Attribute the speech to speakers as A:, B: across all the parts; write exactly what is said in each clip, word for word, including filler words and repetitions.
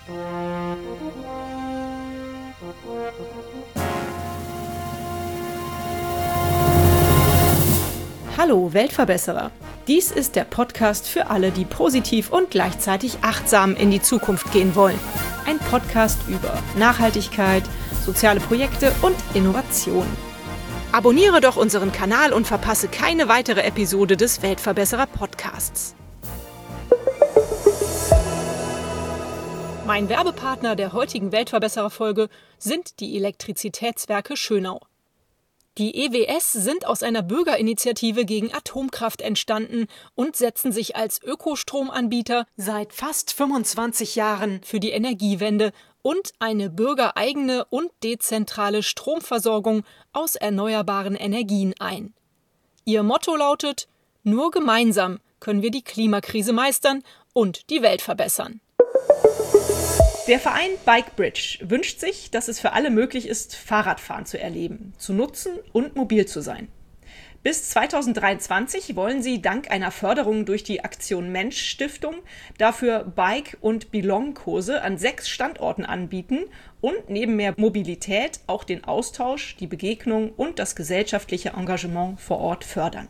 A: Hallo Weltverbesserer! Dies ist der Podcast für alle, die positiv und gleichzeitig achtsam in die Zukunft gehen wollen. Ein Podcast über Nachhaltigkeit, soziale Projekte und Innovation. Abonniere doch unseren Kanal und verpasse keine weitere Episode des Weltverbesserer Podcasts. Mein Werbepartner der heutigen Weltverbesserer-Folge sind die Elektrizitätswerke Schönau. Die E W S sind aus einer Bürgerinitiative gegen Atomkraft entstanden und setzen sich als Ökostromanbieter seit fast fünfundzwanzig Jahren für die Energiewende und eine bürgereigene und dezentrale Stromversorgung aus erneuerbaren Energien ein. Ihr Motto lautet: Nur gemeinsam können wir die Klimakrise meistern und die Welt verbessern. Der Verein Bikebridge wünscht sich, dass es für alle möglich ist, Fahrradfahren zu erleben, zu nutzen und mobil zu sein. Bis zweitausenddreiundzwanzig wollen sie dank einer Förderung durch die Aktion Mensch Stiftung dafür Bike- und Belong-Kurse an sechs Standorten anbieten und neben mehr Mobilität auch den Austausch, die Begegnung und das gesellschaftliche Engagement vor Ort fördern.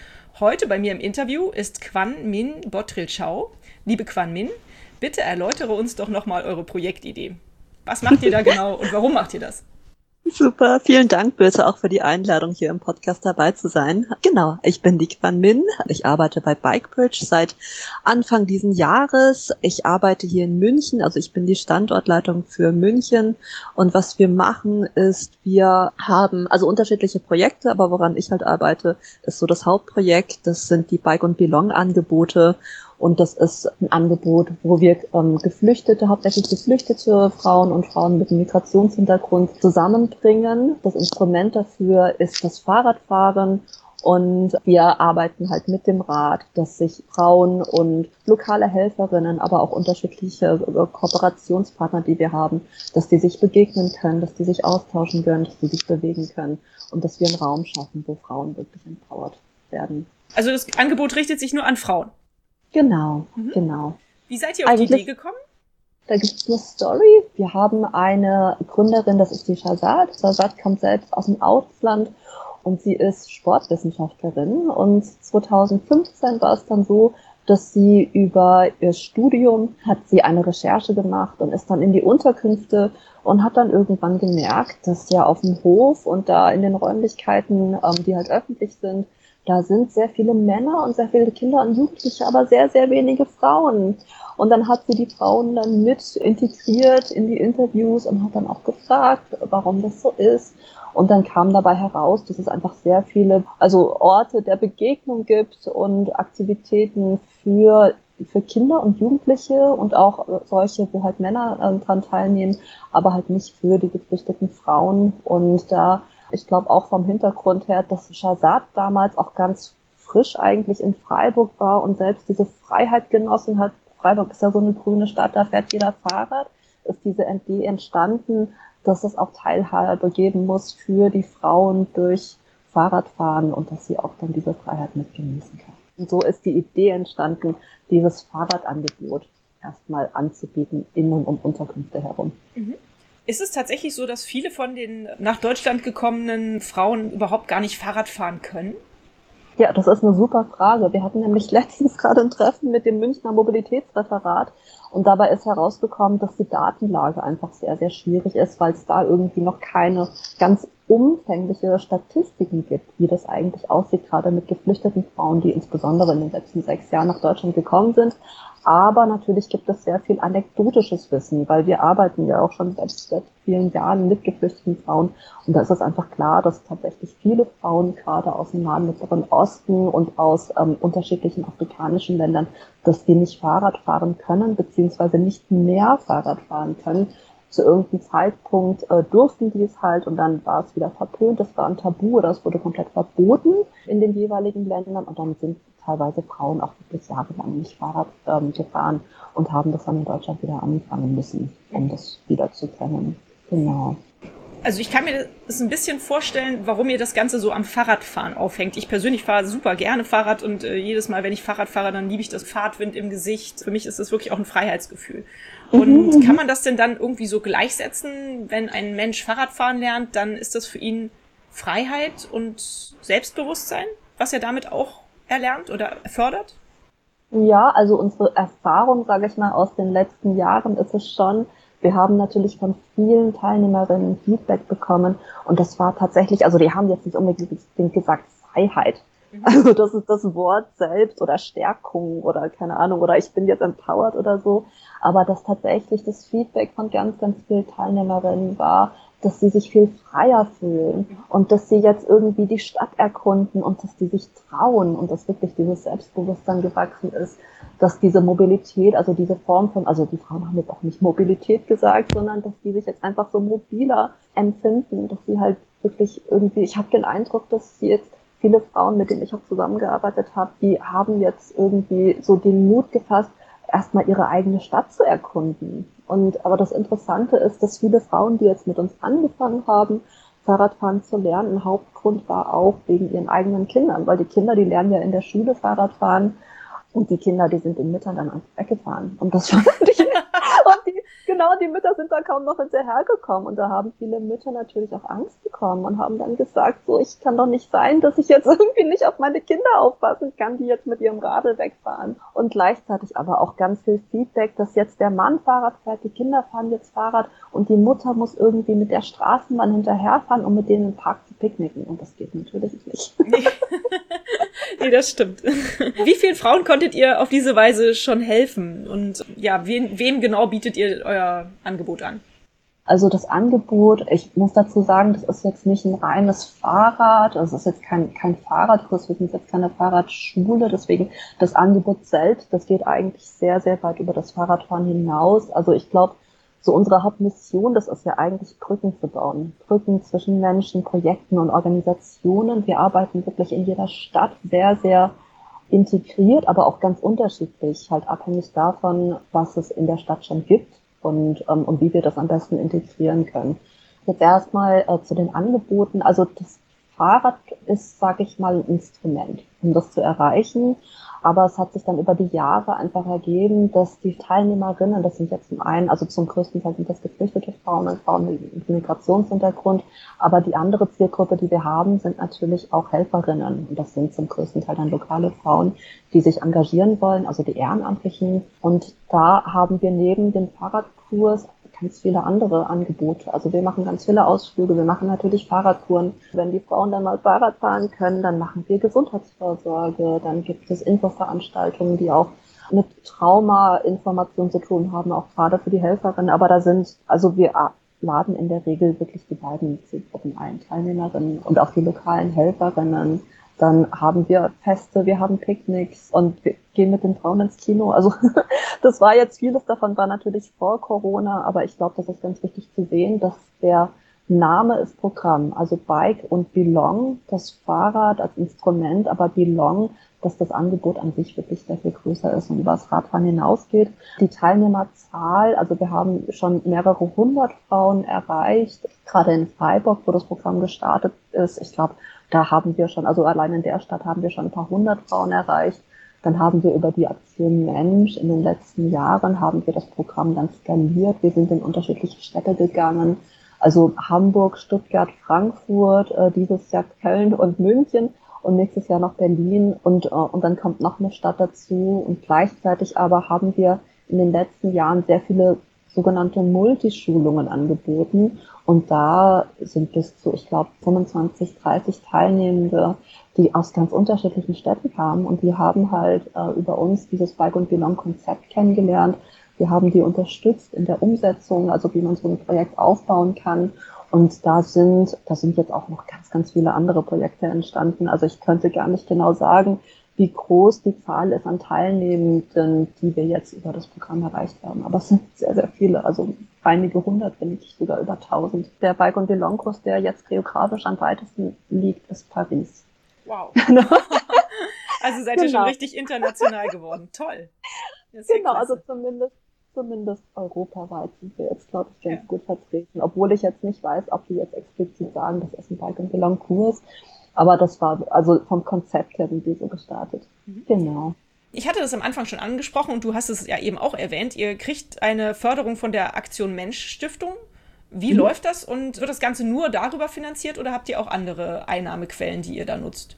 A: Heute bei mir im Interview ist Quan Minh Botrilchau. Liebe Quan Minh, bitte erläutere uns doch nochmal eure Projektidee. Was macht ihr da genau und warum macht ihr das?
B: Super, vielen Dank, Birte, auch für die Einladung, hier im Podcast dabei zu sein. Genau, ich bin die Quan Minh. Ich arbeite bei Bikebridge seit Anfang diesen Jahres. Ich arbeite hier in München, also ich bin die Standortleitung für München. Und was wir machen ist, wir haben also unterschiedliche Projekte, aber woran ich halt arbeite, ist so das Hauptprojekt. Das sind die Bike- und Belong-Angebote. Und das ist ein Angebot, wo wir ähm, Geflüchtete, hauptsächlich geflüchtete Frauen und Frauen mit einem Migrationshintergrund zusammenbringen. Das Instrument dafür ist das Fahrradfahren. Und wir arbeiten halt mit dem Rad, dass sich Frauen und lokale Helferinnen, aber auch unterschiedliche äh, Kooperationspartner, die wir haben, dass die sich begegnen können, dass die sich austauschen können, dass die sich bewegen können und dass wir einen Raum schaffen, wo Frauen wirklich empowered werden.
A: Also das Angebot richtet sich nur an Frauen?
B: Genau, mhm. genau.
A: Wie seid ihr auf Eigentlich, die Idee gekommen?
B: Da gibt es eine Story. Wir haben eine Gründerin, das ist die Shahzad. Shahzad kommt selbst aus dem Ausland und sie ist Sportwissenschaftlerin. Und zweitausendfünfzehn war es dann so, dass sie über ihr Studium hat sie eine Recherche gemacht und ist dann in die Unterkünfte und hat dann irgendwann gemerkt, dass ja auf dem Hof und da in den Räumlichkeiten, ähm, die halt öffentlich sind, da sind sehr viele Männer und sehr viele Kinder und Jugendliche, aber sehr, sehr wenige Frauen. Und dann hat sie die Frauen dann mit integriert in die Interviews und hat dann auch gefragt, warum das so ist. Und dann kam dabei heraus, dass es einfach sehr viele, also Orte der Begegnung gibt und Aktivitäten für für Kinder und Jugendliche und auch solche, wo halt Männer äh, dran teilnehmen, aber halt nicht für die geflüchteten Frauen. Und da Ich glaube auch vom Hintergrund her, dass Shahzad damals auch ganz frisch eigentlich in Freiburg war und selbst diese Freiheit genossen hat. Freiburg ist ja so eine grüne Stadt, da fährt jeder Fahrrad. Ist diese Idee entstanden, dass es auch Teilhabe geben muss für die Frauen durch Fahrradfahren und dass sie auch dann diese Freiheit mit genießen kann. Und so ist die Idee entstanden, dieses Fahrradangebot erstmal anzubieten in und um Unterkünfte herum.
A: Mhm. Ist es tatsächlich so, dass viele von den nach Deutschland gekommenen Frauen überhaupt gar nicht Fahrrad fahren können?
B: Ja, das ist eine super Frage. Wir hatten nämlich letztens gerade ein Treffen mit dem Münchner Mobilitätsreferat und dabei ist herausgekommen, dass die Datenlage einfach sehr, sehr schwierig ist, weil es da irgendwie noch keine ganz umfängliche Statistiken gibt, wie das eigentlich aussieht, gerade mit geflüchteten Frauen, die insbesondere in den letzten sechs Jahren nach Deutschland gekommen sind. Aber natürlich gibt es sehr viel anekdotisches Wissen, weil wir arbeiten ja auch schon seit, seit vielen Jahren mit geflüchteten Frauen. Und da ist es einfach klar, dass tatsächlich viele Frauen gerade aus dem Nahen Mittleren Osten und aus ähm, unterschiedlichen afrikanischen Ländern, dass die nicht Fahrrad fahren können, beziehungsweise nicht mehr Fahrrad fahren können. Zu irgendeinem Zeitpunkt äh, durften die es halt und dann war es wieder verpönt, das war ein Tabu oder es wurde komplett verboten in den jeweiligen Ländern und dann sind teilweise Frauen auch wirklich jahrelang nicht Fahrrad ähm, gefahren und haben das dann in Deutschland wieder anfangen müssen, um das wieder zu kennen. Genau.
A: Also ich kann mir das ein bisschen vorstellen, warum ihr das Ganze so am Fahrradfahren aufhängt. Ich persönlich fahre super gerne Fahrrad und äh, jedes Mal, wenn ich Fahrrad fahre, dann liebe ich das Fahrtwind im Gesicht. Für mich ist das wirklich auch ein Freiheitsgefühl. Und
B: Mhm.
A: kann man das denn dann irgendwie so gleichsetzen, wenn ein Mensch Fahrradfahren lernt, dann ist das für ihn Freiheit und Selbstbewusstsein, was er damit auch erlernt oder fördert?
B: Ja, also unsere Erfahrung, sage ich mal, aus den letzten Jahren ist es schon, wir haben natürlich von vielen Teilnehmerinnen Feedback bekommen und das war tatsächlich, also die haben jetzt nicht unbedingt gesagt Freiheit. Also das ist das Wort selbst oder Stärkung oder keine Ahnung oder ich bin jetzt empowered oder so, aber dass tatsächlich das Feedback von ganz, ganz vielen Teilnehmerinnen war, dass sie sich viel freier fühlen und dass sie jetzt irgendwie die Stadt erkunden und dass die sich trauen und dass wirklich dieses Selbstbewusstsein gewachsen ist, dass diese Mobilität, also diese Form von, also die Frauen haben jetzt auch nicht Mobilität gesagt, sondern dass die sich jetzt einfach so mobiler empfinden, dass sie halt wirklich irgendwie, ich habe den Eindruck, dass sie jetzt viele Frauen, mit denen ich auch zusammengearbeitet habe, die haben jetzt irgendwie so den Mut gefasst, erstmal ihre eigene Stadt zu erkunden. Und aber das Interessante ist, dass viele Frauen, die jetzt mit uns angefangen haben, Fahrradfahren zu lernen, ein Hauptgrund war auch wegen ihren eigenen Kindern, weil die Kinder, die lernen ja in der Schule Fahrradfahren und die Kinder, die sind den Müttern dann einfach weggefahren. Und das fand ich, und die, genau, die Mütter sind da kaum noch hinterhergekommen. Und da haben viele Mütter natürlich auch Angst bekommen und haben dann gesagt, so, ich kann doch nicht sein, dass ich jetzt irgendwie nicht auf meine Kinder aufpassen kann, die jetzt mit ihrem Radl wegfahren. Und gleichzeitig aber auch ganz viel Feedback, dass jetzt der Mann Fahrrad fährt, die Kinder fahren jetzt Fahrrad und die Mutter muss irgendwie mit der Straßenbahn hinterherfahren, um mit denen im Park zu picknicken. Und das geht natürlich nicht.
A: Nee. Nee, das stimmt. Wie vielen Frauen konntet ihr auf diese Weise schon helfen? Und ja, wen, wem genau bietet ihr euer Angebot an?
B: Also das Angebot, ich muss dazu sagen, das ist jetzt nicht ein reines Fahrrad, also es ist jetzt kein, kein Fahrradkurs, wir sind jetzt keine Fahrradschule, deswegen das Angebot selbst, das geht eigentlich sehr, sehr weit über das Fahrradfahren hinaus. Also ich glaube, so unsere Hauptmission, das ist ja eigentlich Brücken zu bauen. Brücken zwischen Menschen, Projekten und Organisationen. Wir arbeiten wirklich in jeder Stadt sehr, sehr integriert, aber auch ganz unterschiedlich, halt abhängig davon, was es in der Stadt schon gibt und, ähm, und wie wir das am besten integrieren können. Jetzt erstmal äh, zu den Angeboten. Also das Fahrrad ist, sage ich mal, ein Instrument, um das zu erreichen. Aber es hat sich dann über die Jahre einfach ergeben, dass die Teilnehmerinnen, das sind jetzt zum einen, also zum größten Teil sind das geflüchtete Frauen und Frauen mit Migrationshintergrund, aber die andere Zielgruppe, die wir haben, sind natürlich auch Helferinnen. Und das sind zum größten Teil dann lokale Frauen, die sich engagieren wollen, also die Ehrenamtlichen. Und da haben wir neben dem Fahrradkurs ganz viele andere Angebote. Also wir machen ganz viele Ausflüge, wir machen natürlich Fahrradtouren. Wenn die Frauen dann mal Fahrrad fahren können, dann machen wir Gesundheitsvorsorge, dann gibt es Infoveranstaltungen, die auch mit Trauma-Informationen zu tun haben, auch gerade für die Helferinnen. Aber da sind, also wir laden in der Regel wirklich die beiden Zielgruppen ein, Teilnehmerinnen und auch die lokalen Helferinnen. Dann haben wir Feste, wir haben Picknicks und wir gehen mit den Frauen ins Kino. Also das war jetzt, vieles davon war natürlich vor Corona, aber ich glaube, das ist ganz wichtig zu sehen, dass der Name ist Programm, also Bike und Belong, das Fahrrad als Instrument, aber Belong, dass das Angebot an sich wirklich sehr viel größer ist und über das Radfahren hinausgeht. Die Teilnehmerzahl, also wir haben schon mehrere hundert Frauen erreicht, gerade in Freiburg, wo das Programm gestartet ist. Ich glaube, da haben wir schon, also allein in der Stadt haben wir schon ein paar hundert Frauen erreicht. Dann haben wir über die Aktion Mensch in den letzten Jahren haben wir das Programm dann skaliert. Wir sind in unterschiedliche Städte gegangen. Also Hamburg, Stuttgart, Frankfurt, äh, dieses Jahr Köln und München und nächstes Jahr noch Berlin und, äh, und dann kommt noch eine Stadt dazu. Und gleichzeitig aber haben wir in den letzten Jahren sehr viele sogenannte Multischulungen angeboten. Und da sind bis zu, ich glaube, fünfundzwanzig, dreißig Teilnehmende, die aus ganz unterschiedlichen Städten kamen. Und die haben halt äh, über uns dieses Bike und Belong-Konzept kennengelernt. Wir haben die unterstützt in der Umsetzung, also wie man so ein Projekt aufbauen kann. Und da sind, da sind jetzt auch noch ganz, ganz viele andere Projekte entstanden. Also ich könnte gar nicht genau sagen, wie groß die Zahl ist an Teilnehmenden, die wir jetzt über das Programm erreicht haben. Aber es sind sehr, sehr viele, also einige hundert, wenn nicht sogar über tausend. Der Bike- und Belong-Kurs, der jetzt geografisch am weitesten liegt, ist Paris.
A: Wow. Also seid ihr
B: Genau.
A: schon richtig international geworden. Toll.
B: Genau, also zumindest zumindest europaweit sind wir jetzt, glaube ich, ganz
A: Ja.
B: gut vertreten. Obwohl ich jetzt nicht weiß, ob die jetzt explizit sagen, das ist ein Bike and Belong Kurs. Aber das war, also vom Konzept her sind die so gestartet.
A: Mhm.
B: Genau.
A: Ich hatte das am Anfang schon angesprochen und du hast es ja eben auch erwähnt. Ihr kriegt eine Förderung von der Aktion Mensch Stiftung. Wie
B: Mhm.
A: läuft das und wird das Ganze nur darüber finanziert oder habt ihr auch andere Einnahmequellen, die ihr da nutzt?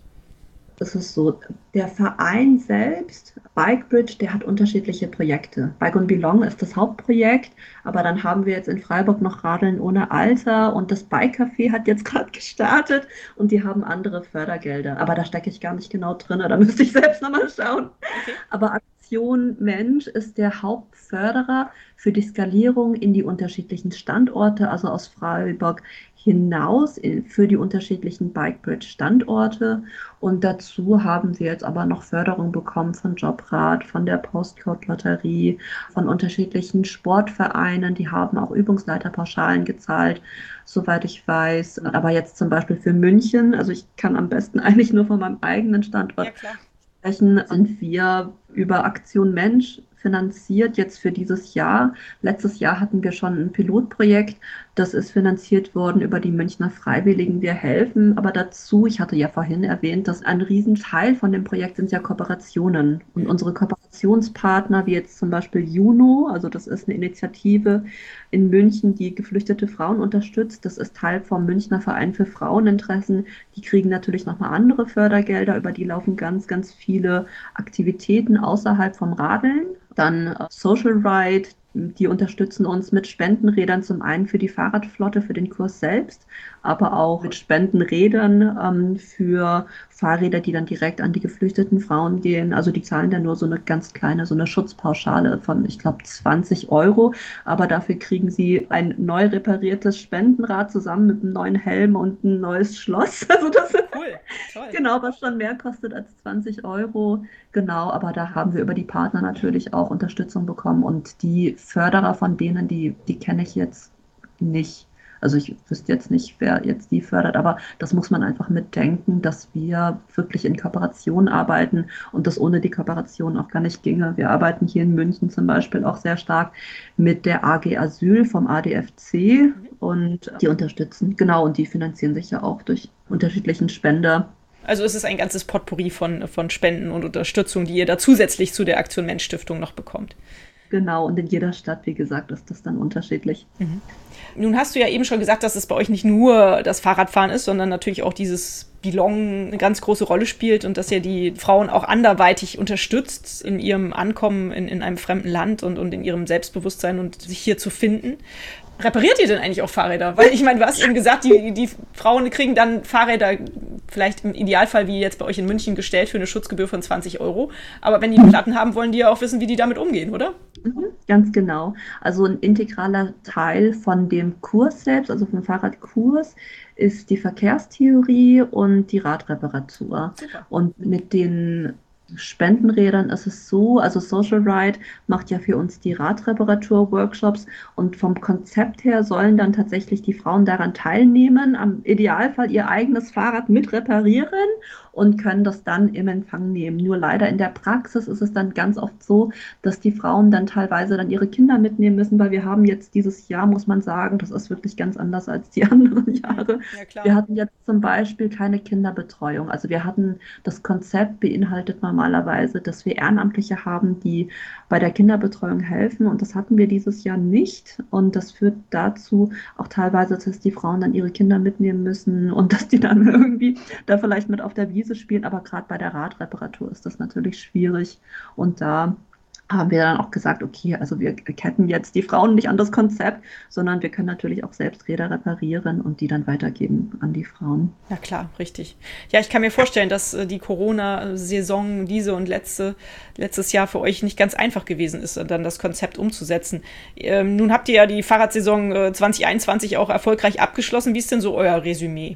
C: Es ist so, der Verein selbst, Bikebridge, der hat unterschiedliche Projekte. Bike and Belong ist das Hauptprojekt, aber dann haben wir jetzt in Freiburg noch Radeln ohne Alter und das Bike-Café hat jetzt gerade gestartet und die haben andere Fördergelder. Aber da stecke ich gar nicht genau drin, da müsste ich selbst nochmal schauen.
A: Okay.
C: Aber Aktion Mensch ist der Hauptförderer für die Skalierung in die unterschiedlichen Standorte, also aus Freiburg hinaus in- für die unterschiedlichen Bikebridge-Standorte. Und dazu haben wir jetzt aber noch Förderung bekommen von Jobrat, von der Postcode-Lotterie, von unterschiedlichen Sportvereinen. Die haben auch Übungsleiterpauschalen gezahlt, soweit ich weiß. Aber jetzt zum Beispiel für München, also ich kann am besten eigentlich nur von meinem eigenen Standort
A: Ja, klar.
C: sprechen, sind wir über Aktion Mensch finanziert jetzt für dieses Jahr. Letztes Jahr hatten wir schon ein Pilotprojekt, das ist finanziert worden über die Münchner Freiwilligen. Wir helfen aber dazu, ich hatte ja vorhin erwähnt, dass ein Riesenteil von dem Projekt sind ja Kooperationen. Und unsere Kooperationspartner, wie jetzt zum Beispiel Juno, also das ist eine Initiative in München, die geflüchtete Frauen unterstützt. Das ist Teil vom Münchner Verein für Fraueninteressen. Die kriegen natürlich nochmal andere Fördergelder, über die laufen ganz, ganz viele Aktivitäten außerhalb vom Radeln. Dann äh, Social Ride, die unterstützen uns mit Spendenrädern zum einen für die Fahrradflotte, für den Kurs selbst, aber auch mit Spendenrädern ähm, für Fahrräder, die dann direkt an die geflüchteten Frauen gehen. Also die zahlen dann nur so eine ganz kleine, so eine Schutzpauschale von, ich glaube, zwanzig Euro. Aber dafür kriegen sie ein neu repariertes Spendenrad zusammen mit einem neuen Helm und ein neues Schloss. Also das ist
A: Cool, toll.
C: genau, was schon mehr kostet als zwanzig Euro. Genau, aber da haben wir über die Partner natürlich auch Unterstützung bekommen und die Förderer von denen, die, die kenne ich jetzt nicht. Also ich wüsste jetzt nicht, wer jetzt die fördert, aber das muss man einfach mitdenken, dass wir wirklich in Kooperation arbeiten und das ohne die Kooperation auch gar nicht ginge. Wir arbeiten hier in München zum Beispiel auch sehr stark mit der A G Asyl vom A D F C und die unterstützen, genau, und die finanzieren sich ja auch durch unterschiedlichen Spender.
A: Also es ist ein ganzes Potpourri von, von Spenden und Unterstützung, die ihr da zusätzlich zu der Aktion Mensch Stiftung noch bekommt.
C: Genau, und in jeder Stadt, wie gesagt, ist das dann unterschiedlich.
A: Mhm. Nun hast du ja eben schon gesagt, dass es bei euch nicht nur das Fahrradfahren ist, sondern natürlich auch dieses Belong eine ganz große Rolle spielt und dass ihr die Frauen auch anderweitig unterstützt in ihrem Ankommen in, in einem fremden Land und, und in ihrem Selbstbewusstsein und sich hier zu finden. Repariert ihr denn eigentlich auch Fahrräder? Weil ich meine, du hast eben gesagt, die, die Frauen kriegen dann Fahrräder vielleicht im Idealfall wie jetzt bei euch in München gestellt für eine Schutzgebühr von zwanzig Euro. Aber wenn die Platten haben, wollen die ja auch wissen, wie die damit umgehen, oder?
C: Mhm, ganz genau. Also ein integraler Teil von dem Kurs selbst, also vom Fahrradkurs, ist die Verkehrstheorie und die Radreparatur.
A: Super.
C: Und mit den Spendenrädern ist es so, also Social Ride macht ja für uns die Radreparatur-Workshops und vom Konzept her sollen dann tatsächlich die Frauen daran teilnehmen, am Idealfall ihr eigenes Fahrrad mit reparieren und können das dann im Empfang nehmen. Nur leider in der Praxis ist es dann ganz oft so, dass die Frauen dann teilweise dann ihre Kinder mitnehmen müssen, weil wir haben jetzt dieses Jahr, muss man sagen, das ist wirklich ganz anders als die anderen Jahre.
A: Ja, klar.
C: Wir hatten jetzt zum Beispiel keine Kinderbetreuung. Also wir hatten, das Konzept beinhaltet normalerweise, dass wir Ehrenamtliche haben, die bei der Kinderbetreuung helfen und das hatten wir dieses Jahr nicht und das führt dazu auch teilweise, dass die Frauen dann ihre Kinder mitnehmen müssen und dass die dann irgendwie da vielleicht mit auf der Wiese spielen, aber gerade bei der Radreparatur ist das natürlich schwierig und da haben wir dann auch gesagt, okay, also wir ketten jetzt die Frauen nicht an das Konzept, sondern wir können natürlich auch selbst Räder reparieren und die dann weitergeben an die Frauen.
A: Ja klar, richtig. Ja, ich kann mir vorstellen, dass äh, die Corona-Saison, diese und letzte, letztes Jahr für euch nicht ganz einfach gewesen ist, dann das Konzept umzusetzen. Ähm, nun habt ihr ja die Fahrradsaison äh, zwanzig einundzwanzig auch erfolgreich abgeschlossen. Wie ist denn so euer Resümee?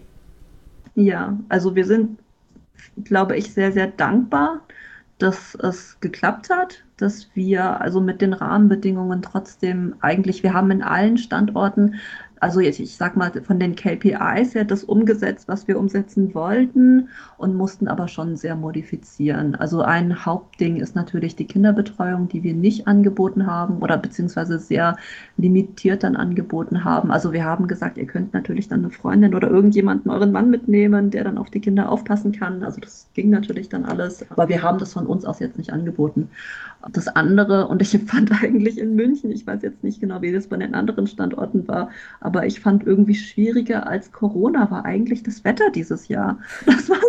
C: Ja, also wir sind, glaube ich, sehr, sehr dankbar, dass es geklappt hat, dass wir also mit den Rahmenbedingungen trotzdem eigentlich, wir haben in allen Standorten also jetzt, ich sag mal, von den K P Is her das umgesetzt, was wir umsetzen wollten und mussten aber schon sehr modifizieren. Also ein Hauptding ist natürlich die Kinderbetreuung, die wir nicht angeboten haben oder beziehungsweise sehr limitiert dann angeboten haben. Also wir haben gesagt, ihr könnt natürlich dann eine Freundin oder irgendjemanden, euren Mann mitnehmen, der dann auf die Kinder aufpassen kann. Also das ging natürlich dann alles, aber wir haben das von uns aus jetzt nicht angeboten. Das andere, und ich fand eigentlich in München, ich weiß jetzt nicht genau, wie das bei den anderen Standorten war, aber ich fand irgendwie schwieriger als Corona war eigentlich das Wetter dieses Jahr. Das war,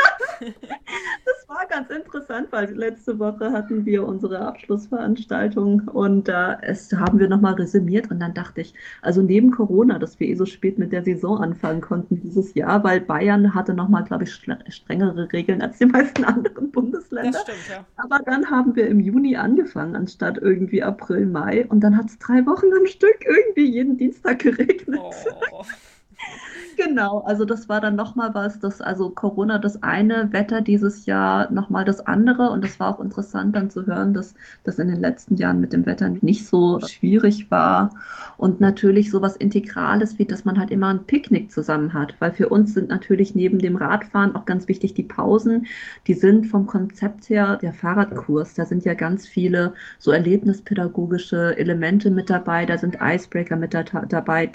C: das war ganz interessant, weil letzte Woche hatten wir unsere Abschlussveranstaltung und da ist, haben wir nochmal resümiert und dann dachte ich, also neben Corona, dass wir eh so spät mit der Saison anfangen konnten dieses Jahr, weil Bayern hatte nochmal, glaube ich, strengere Regeln als die meisten anderen Bundesländer.
A: Das stimmt, ja.
C: Aber dann haben wir im Juni angefangen, anstatt irgendwie April, Mai. Und dann hat es drei Wochen am Stück irgendwie jeden Dienstag geregnet.
A: Oh.
C: Genau, also das war dann nochmal was, das, also Corona das eine, Wetter dieses Jahr nochmal das andere. Und das war auch interessant dann zu hören, dass das in den letzten Jahren mit dem Wetter nicht so schwierig war. Und natürlich sowas Integrales wie, dass man halt immer ein Picknick zusammen hat. Weil für uns sind natürlich neben dem Radfahren auch ganz wichtig die Pausen. Die sind vom Konzept her der Fahrradkurs. Da sind ja ganz viele so erlebnispädagogische Elemente mit dabei. Da sind Icebreaker mit da, dabei,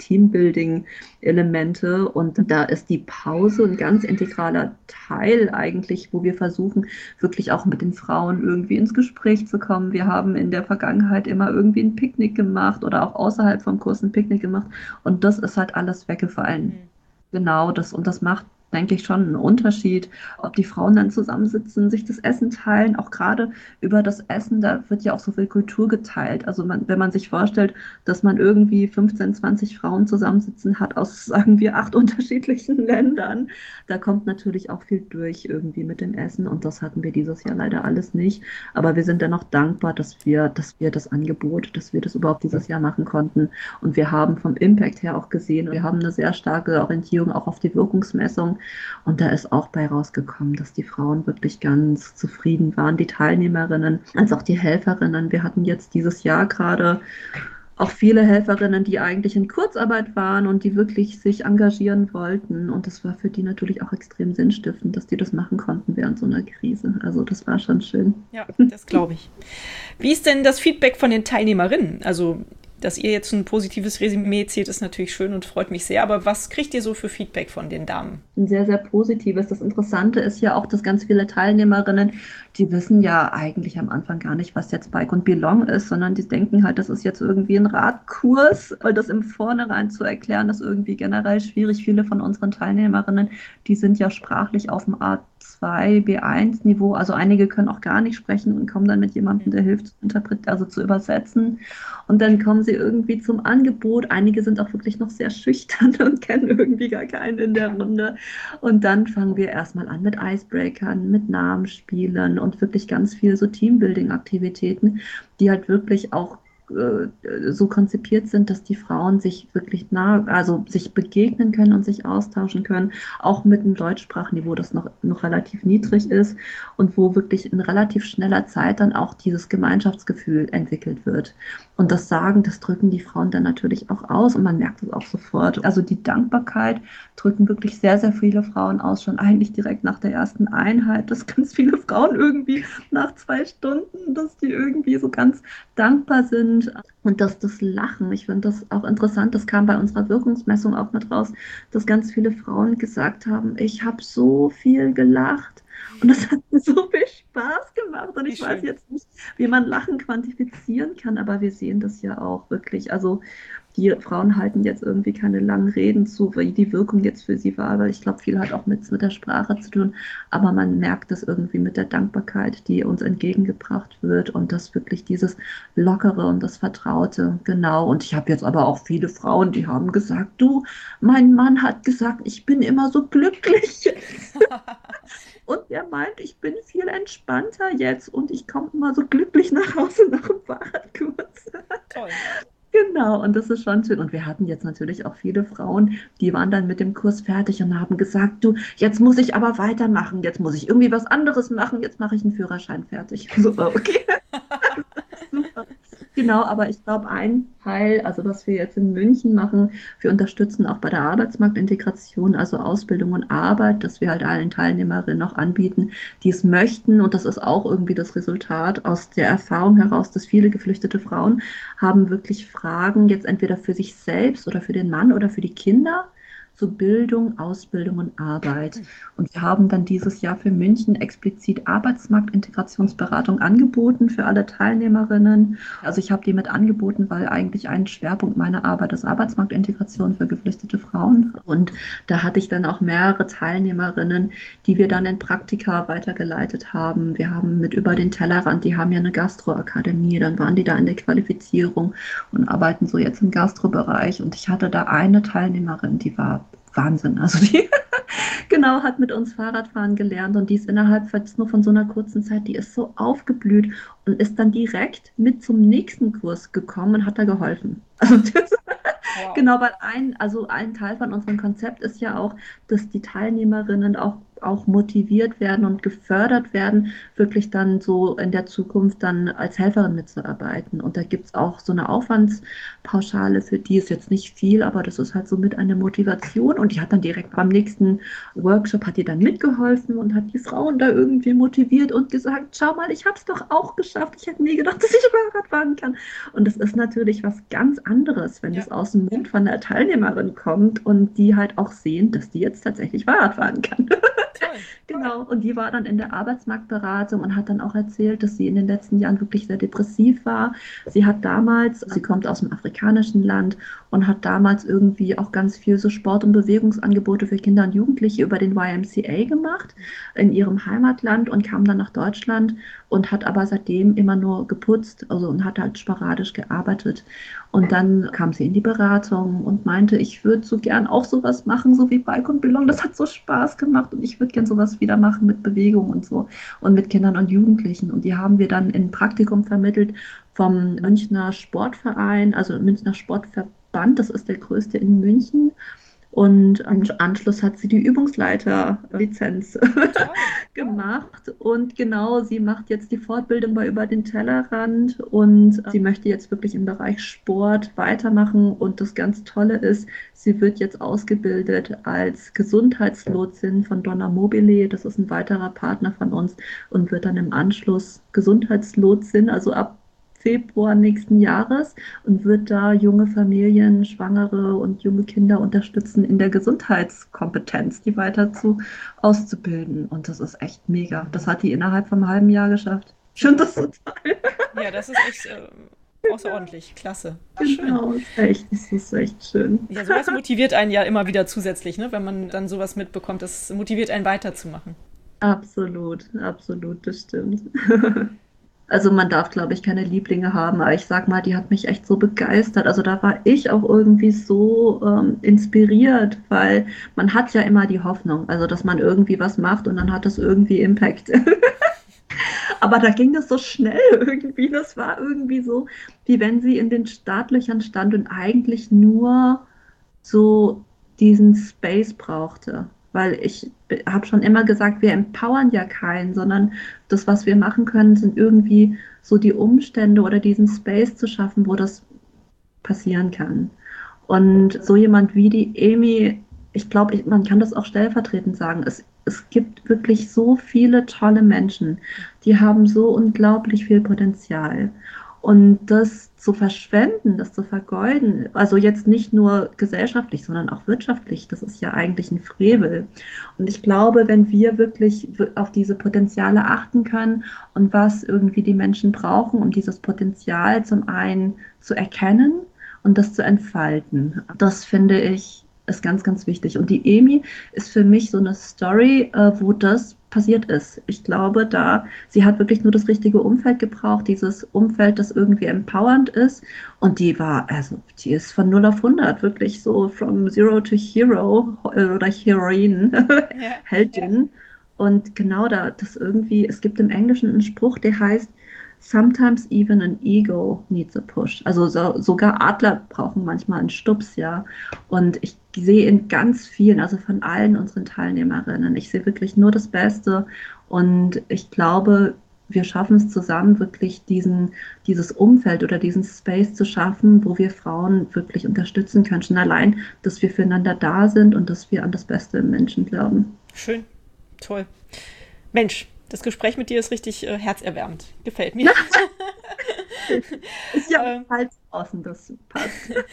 C: Teambuilding-Elemente. Und da ist die Pause ein ganz integraler Teil eigentlich, wo wir versuchen, wirklich auch mit den Frauen irgendwie ins Gespräch zu kommen. Wir haben in der Vergangenheit immer irgendwie ein Picknick gemacht oder auch außerhalb vom Kurs ein Picknick gemacht. Und das ist halt alles weggefallen.
A: Mhm.
C: Genau, das, und das macht, denke ich, schon einen Unterschied, ob die Frauen dann zusammensitzen, sich das Essen teilen, auch gerade über das Essen, da wird ja auch so viel Kultur geteilt. Also man, wenn man sich vorstellt, dass man irgendwie fünfzehn, zwanzig Frauen zusammensitzen hat aus, sagen wir, acht unterschiedlichen Ländern, da kommt natürlich auch viel durch irgendwie mit dem Essen und das hatten wir dieses Jahr leider alles nicht. Aber wir sind dennoch dankbar, dass wir, dass wir das Angebot, dass wir das überhaupt dieses Jahr machen konnten. Und wir haben vom Impact her auch gesehen, wir haben eine sehr starke Orientierung auch auf die Wirkungsmessung. Und da ist auch bei rausgekommen, dass die Frauen wirklich ganz zufrieden waren, die Teilnehmerinnen, als auch die Helferinnen. Wir hatten jetzt dieses Jahr gerade auch viele Helferinnen, die eigentlich in Kurzarbeit waren und die wirklich sich engagieren wollten. Und das war für die natürlich auch extrem sinnstiftend, dass die das machen konnten während so einer Krise. Also das war schon schön.
A: Ja, das glaube ich. Wie ist denn das Feedback von den Teilnehmerinnen? Also dass ihr jetzt ein positives Resümee zieht, ist natürlich schön und freut mich sehr. Aber was kriegt ihr so für Feedback von den Damen?
C: Ein sehr, sehr positives. Das Interessante ist ja auch, dass ganz viele Teilnehmerinnen, die wissen ja eigentlich am Anfang gar nicht, was jetzt Bike und Belong ist, sondern die denken halt, das ist jetzt irgendwie ein Radkurs. Weil das im Vornherein zu erklären, ist irgendwie generell schwierig. Viele von unseren Teilnehmerinnen, die sind ja sprachlich auf dem A zwei, B eins Niveau. Also einige können auch gar nicht sprechen und kommen dann mit jemandem, der hilft, zu interpretieren, also zu übersetzen. Und dann kommen sie irgendwie zum Angebot. Einige sind auch wirklich noch sehr schüchtern und kennen irgendwie gar keinen in der Runde. Und dann fangen wir erstmal an mit Icebreakern, mit Namensspielen und wirklich ganz viel so Teambuilding-Aktivitäten, die halt wirklich auch so konzipiert sind, dass die Frauen sich wirklich nah, also sich begegnen können und sich austauschen können, auch mit einem Deutschsprachniveau, das noch, noch relativ niedrig ist und wo wirklich in relativ schneller Zeit dann auch dieses Gemeinschaftsgefühl entwickelt wird. Und das Sagen, das drücken die Frauen dann natürlich auch aus und man merkt es auch sofort. Also die Dankbarkeit drücken wirklich sehr, sehr viele Frauen aus, schon eigentlich direkt nach der ersten Einheit, dass ganz viele Frauen irgendwie nach zwei Stunden, dass die irgendwie so ganz dankbar sind. Und dass das Lachen, ich finde das auch interessant, das kam bei unserer Wirkungsmessung auch mit raus, dass ganz viele Frauen gesagt haben, ich habe so viel gelacht und das hat mir so viel Spaß gemacht und ich weiß jetzt nicht, wie man Lachen quantifizieren kann, aber wir sehen das ja auch wirklich, also die Frauen halten jetzt irgendwie keine langen Reden zu, wie die Wirkung jetzt für sie war, weil ich glaube, viel hat auch mit, mit der Sprache zu tun, aber man merkt es irgendwie mit der Dankbarkeit, die uns entgegengebracht wird und das wirklich dieses Lockere und das Vertraute, genau. Und ich habe jetzt aber auch viele Frauen, die haben gesagt, du, mein Mann hat gesagt, ich bin immer so glücklich. Und er meint, ich bin viel entspannter jetzt und ich komme immer so glücklich nach Hause nach dem Fahrradkurs.
A: Toll.
C: Genau, und das ist schon schön. Und wir hatten jetzt natürlich auch viele Frauen, die waren dann mit dem Kurs fertig und haben gesagt, du, jetzt muss ich aber weitermachen, jetzt muss ich irgendwie was anderes machen, jetzt mache ich einen Führerschein fertig. So, okay. Super. Genau, aber ich glaube, ein Teil, also was wir jetzt in München machen, wir unterstützen auch bei der Arbeitsmarktintegration, also Ausbildung und Arbeit, dass wir halt allen Teilnehmerinnen auch anbieten, die es möchten. Und das ist auch irgendwie das Resultat aus der Erfahrung heraus, dass viele geflüchtete Frauen haben wirklich Fragen, jetzt entweder für sich selbst oder für den Mann oder für die Kinder, zu Bildung, Ausbildung und Arbeit. Und wir haben dann dieses Jahr für München explizit Arbeitsmarktintegrationsberatung angeboten für alle Teilnehmerinnen. Also ich habe die mit angeboten, weil eigentlich ein Schwerpunkt meiner Arbeit ist Arbeitsmarktintegration für geflüchtete Frauen. Und da hatte ich dann auch mehrere Teilnehmerinnen, die wir dann in Praktika weitergeleitet haben. Wir haben mit über den Tellerrand, die haben ja eine Gastroakademie, dann waren die da in der Qualifizierung und arbeiten so jetzt im Gastrobereich. Und ich hatte da eine Teilnehmerin, die war Wahnsinn. Also die genau hat mit uns Fahrradfahren gelernt und die ist innerhalb jetzt nur von so einer kurzen Zeit, die ist so aufgeblüht und ist dann direkt mit zum nächsten Kurs gekommen und hat da geholfen. Also das, wow. Genau, weil ein, also ein Teil von unserem Konzept ist ja auch, dass die Teilnehmerinnen auch auch motiviert werden und gefördert werden, wirklich dann so in der Zukunft dann als Helferin mitzuarbeiten. Und da gibt es auch so eine Aufwandspauschale, für die ist jetzt nicht viel, aber das ist halt so mit einer Motivation. Und die hat dann direkt beim nächsten Workshop, hat die dann mitgeholfen und hat die Frauen da irgendwie motiviert und gesagt, schau mal, ich habe es doch auch geschafft. Ich hätte nie gedacht, dass ich Fahrrad fahren kann. Und das ist natürlich was ganz anderes, wenn ja. das aus dem Mund von der Teilnehmerin kommt und die halt auch sehen, dass die jetzt tatsächlich Fahrrad fahren kann. Toll. Genau, und die war dann in der Arbeitsmarktberatung und hat dann auch erzählt, dass sie in den letzten Jahren wirklich sehr depressiv war. Sie hat damals, sie kommt aus einem afrikanischen Land und hat damals irgendwie auch ganz viel so Sport- und Bewegungsangebote für Kinder und Jugendliche über den Y M C A gemacht in ihrem Heimatland und kam dann nach Deutschland und hat aber seitdem immer nur geputzt, also und hat halt sporadisch gearbeitet. Und dann kam sie in die Beratung und meinte, ich würde so gern auch sowas machen, so wie Bike und Belong. Das hat so Spaß gemacht und ich würde gern sowas wieder machen mit Bewegung und so und mit Kindern und Jugendlichen. Und die haben wir dann in Praktikum vermittelt vom Münchner Sportverein, also Münchner Sportverband, das ist der größte in München. Und im Anschluss hat sie die Übungsleiterlizenz gemacht. Und genau, sie macht jetzt die Fortbildung bei Über den Tellerrand und sie möchte jetzt wirklich im Bereich Sport weitermachen. Und das ganz Tolle ist, sie wird jetzt ausgebildet als Gesundheitslotsin von Donna Mobile. Das ist ein weiterer Partner von uns und wird dann im Anschluss Gesundheitslotsin, also ab Februar nächsten Jahres und wird da junge Familien, Schwangere und junge Kinder unterstützen in der Gesundheitskompetenz, die weiter zu auszubilden. Und das ist echt mega. Das hat die innerhalb von einem halben Jahr geschafft. Ich finde das total.
A: Ja, das ist echt äh, außerordentlich. Klasse.
C: Ach, genau, ist echt, das ist echt schön.
A: Ja, sowas motiviert einen ja immer wieder zusätzlich, ne? Wenn man dann sowas mitbekommt. Das motiviert einen weiterzumachen.
C: Absolut, absolut, das stimmt. Also man darf, glaube ich, keine Lieblinge haben, aber ich sag mal, die hat mich echt so begeistert. Also da war ich auch irgendwie so ähm, inspiriert, weil man hat ja immer die Hoffnung, also dass man irgendwie was macht und dann hat das irgendwie Impact. Aber da ging das so schnell irgendwie. Das war irgendwie so, wie wenn sie in den Startlöchern stand und eigentlich nur so diesen Space brauchte. Weil ich habe schon immer gesagt, wir empowern ja keinen, sondern das, was wir machen können, sind irgendwie so die Umstände oder diesen Space zu schaffen, wo das passieren kann. Und so jemand wie die Amy, ich glaube, man kann das auch stellvertretend sagen, es, es gibt wirklich so viele tolle Menschen, die haben so unglaublich viel Potenzial. Und das zu verschwenden, das zu vergeuden, also jetzt nicht nur gesellschaftlich, sondern auch wirtschaftlich, das ist ja eigentlich ein Frevel. Und ich glaube, wenn wir wirklich auf diese Potenziale achten können und was irgendwie die Menschen brauchen, um dieses Potenzial zum einen zu erkennen und das zu entfalten, das finde ich ist ganz, ganz wichtig. Und die Amy ist für mich so eine Story, wo das passiert ist. Ich glaube, da sie hat wirklich nur das richtige Umfeld gebraucht, dieses Umfeld, das irgendwie empowernd ist. Und die war, also die ist von null auf hundert, wirklich so from zero to hero oder Heroine, ja. Heldin. Und genau da, das irgendwie, es gibt im Englischen einen Spruch, der heißt, sometimes even an ego needs a push. Also so, sogar Adler brauchen manchmal einen Stups, ja. Und ich sehe in ganz vielen, also von allen unseren Teilnehmerinnen, ich sehe wirklich nur das Beste. Und ich glaube, wir schaffen es zusammen, wirklich diesen, dieses Umfeld oder diesen Space zu schaffen, wo wir Frauen wirklich unterstützen können. Schon allein, dass wir füreinander da sind und dass wir an das Beste im Menschen glauben.
A: Schön, toll. Mensch, das Gespräch mit dir ist richtig äh, herzerwärmend. Gefällt mir.
C: Ist ja ähm, Hals außen, das passt.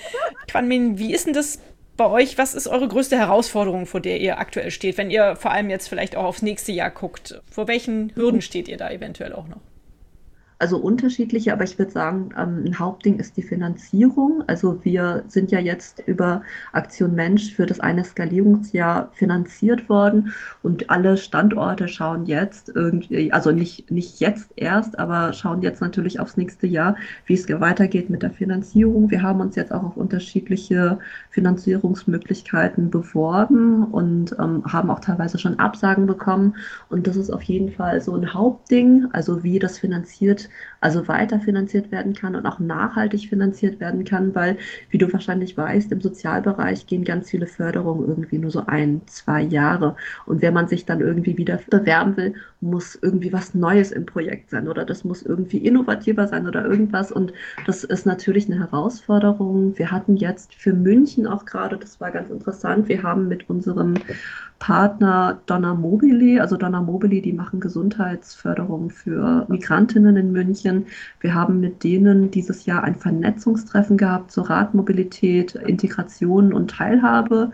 A: Quan Minh, wie ist denn das bei euch? Was ist eure größte Herausforderung, vor der ihr aktuell steht, wenn ihr vor allem jetzt vielleicht auch aufs nächste Jahr guckt? Vor welchen Hürden steht ihr da eventuell auch noch?
C: Also unterschiedliche, aber ich würde sagen, ein Hauptding ist die Finanzierung. Also wir sind ja jetzt über Aktion Mensch für das eine Skalierungsjahr finanziert worden und alle Standorte schauen jetzt irgendwie, also nicht, nicht jetzt erst, aber schauen jetzt natürlich aufs nächste Jahr, wie es weitergeht mit der Finanzierung. Wir haben uns jetzt auch auf unterschiedliche Finanzierungsmöglichkeiten beworben und ähm, haben auch teilweise schon Absagen bekommen. Und das ist auf jeden Fall so ein Hauptding, also wie das finanziert also weiterfinanziert werden kann und auch nachhaltig finanziert werden kann, weil, wie du wahrscheinlich weißt, im Sozialbereich gehen ganz viele Förderungen irgendwie nur so ein, zwei Jahre. Und wenn man sich dann irgendwie wieder bewerben will, muss irgendwie was Neues im Projekt sein oder das muss irgendwie innovativer sein oder irgendwas. Und das ist natürlich eine Herausforderung. Wir hatten jetzt für München auch gerade, das war ganz interessant, wir haben mit unserem Partner Donna Mobili, also Donna Mobili, die machen Gesundheitsförderung für Migrantinnen in München. Wir haben mit denen dieses Jahr ein Vernetzungstreffen gehabt zur Radmobilität, Integration und Teilhabe.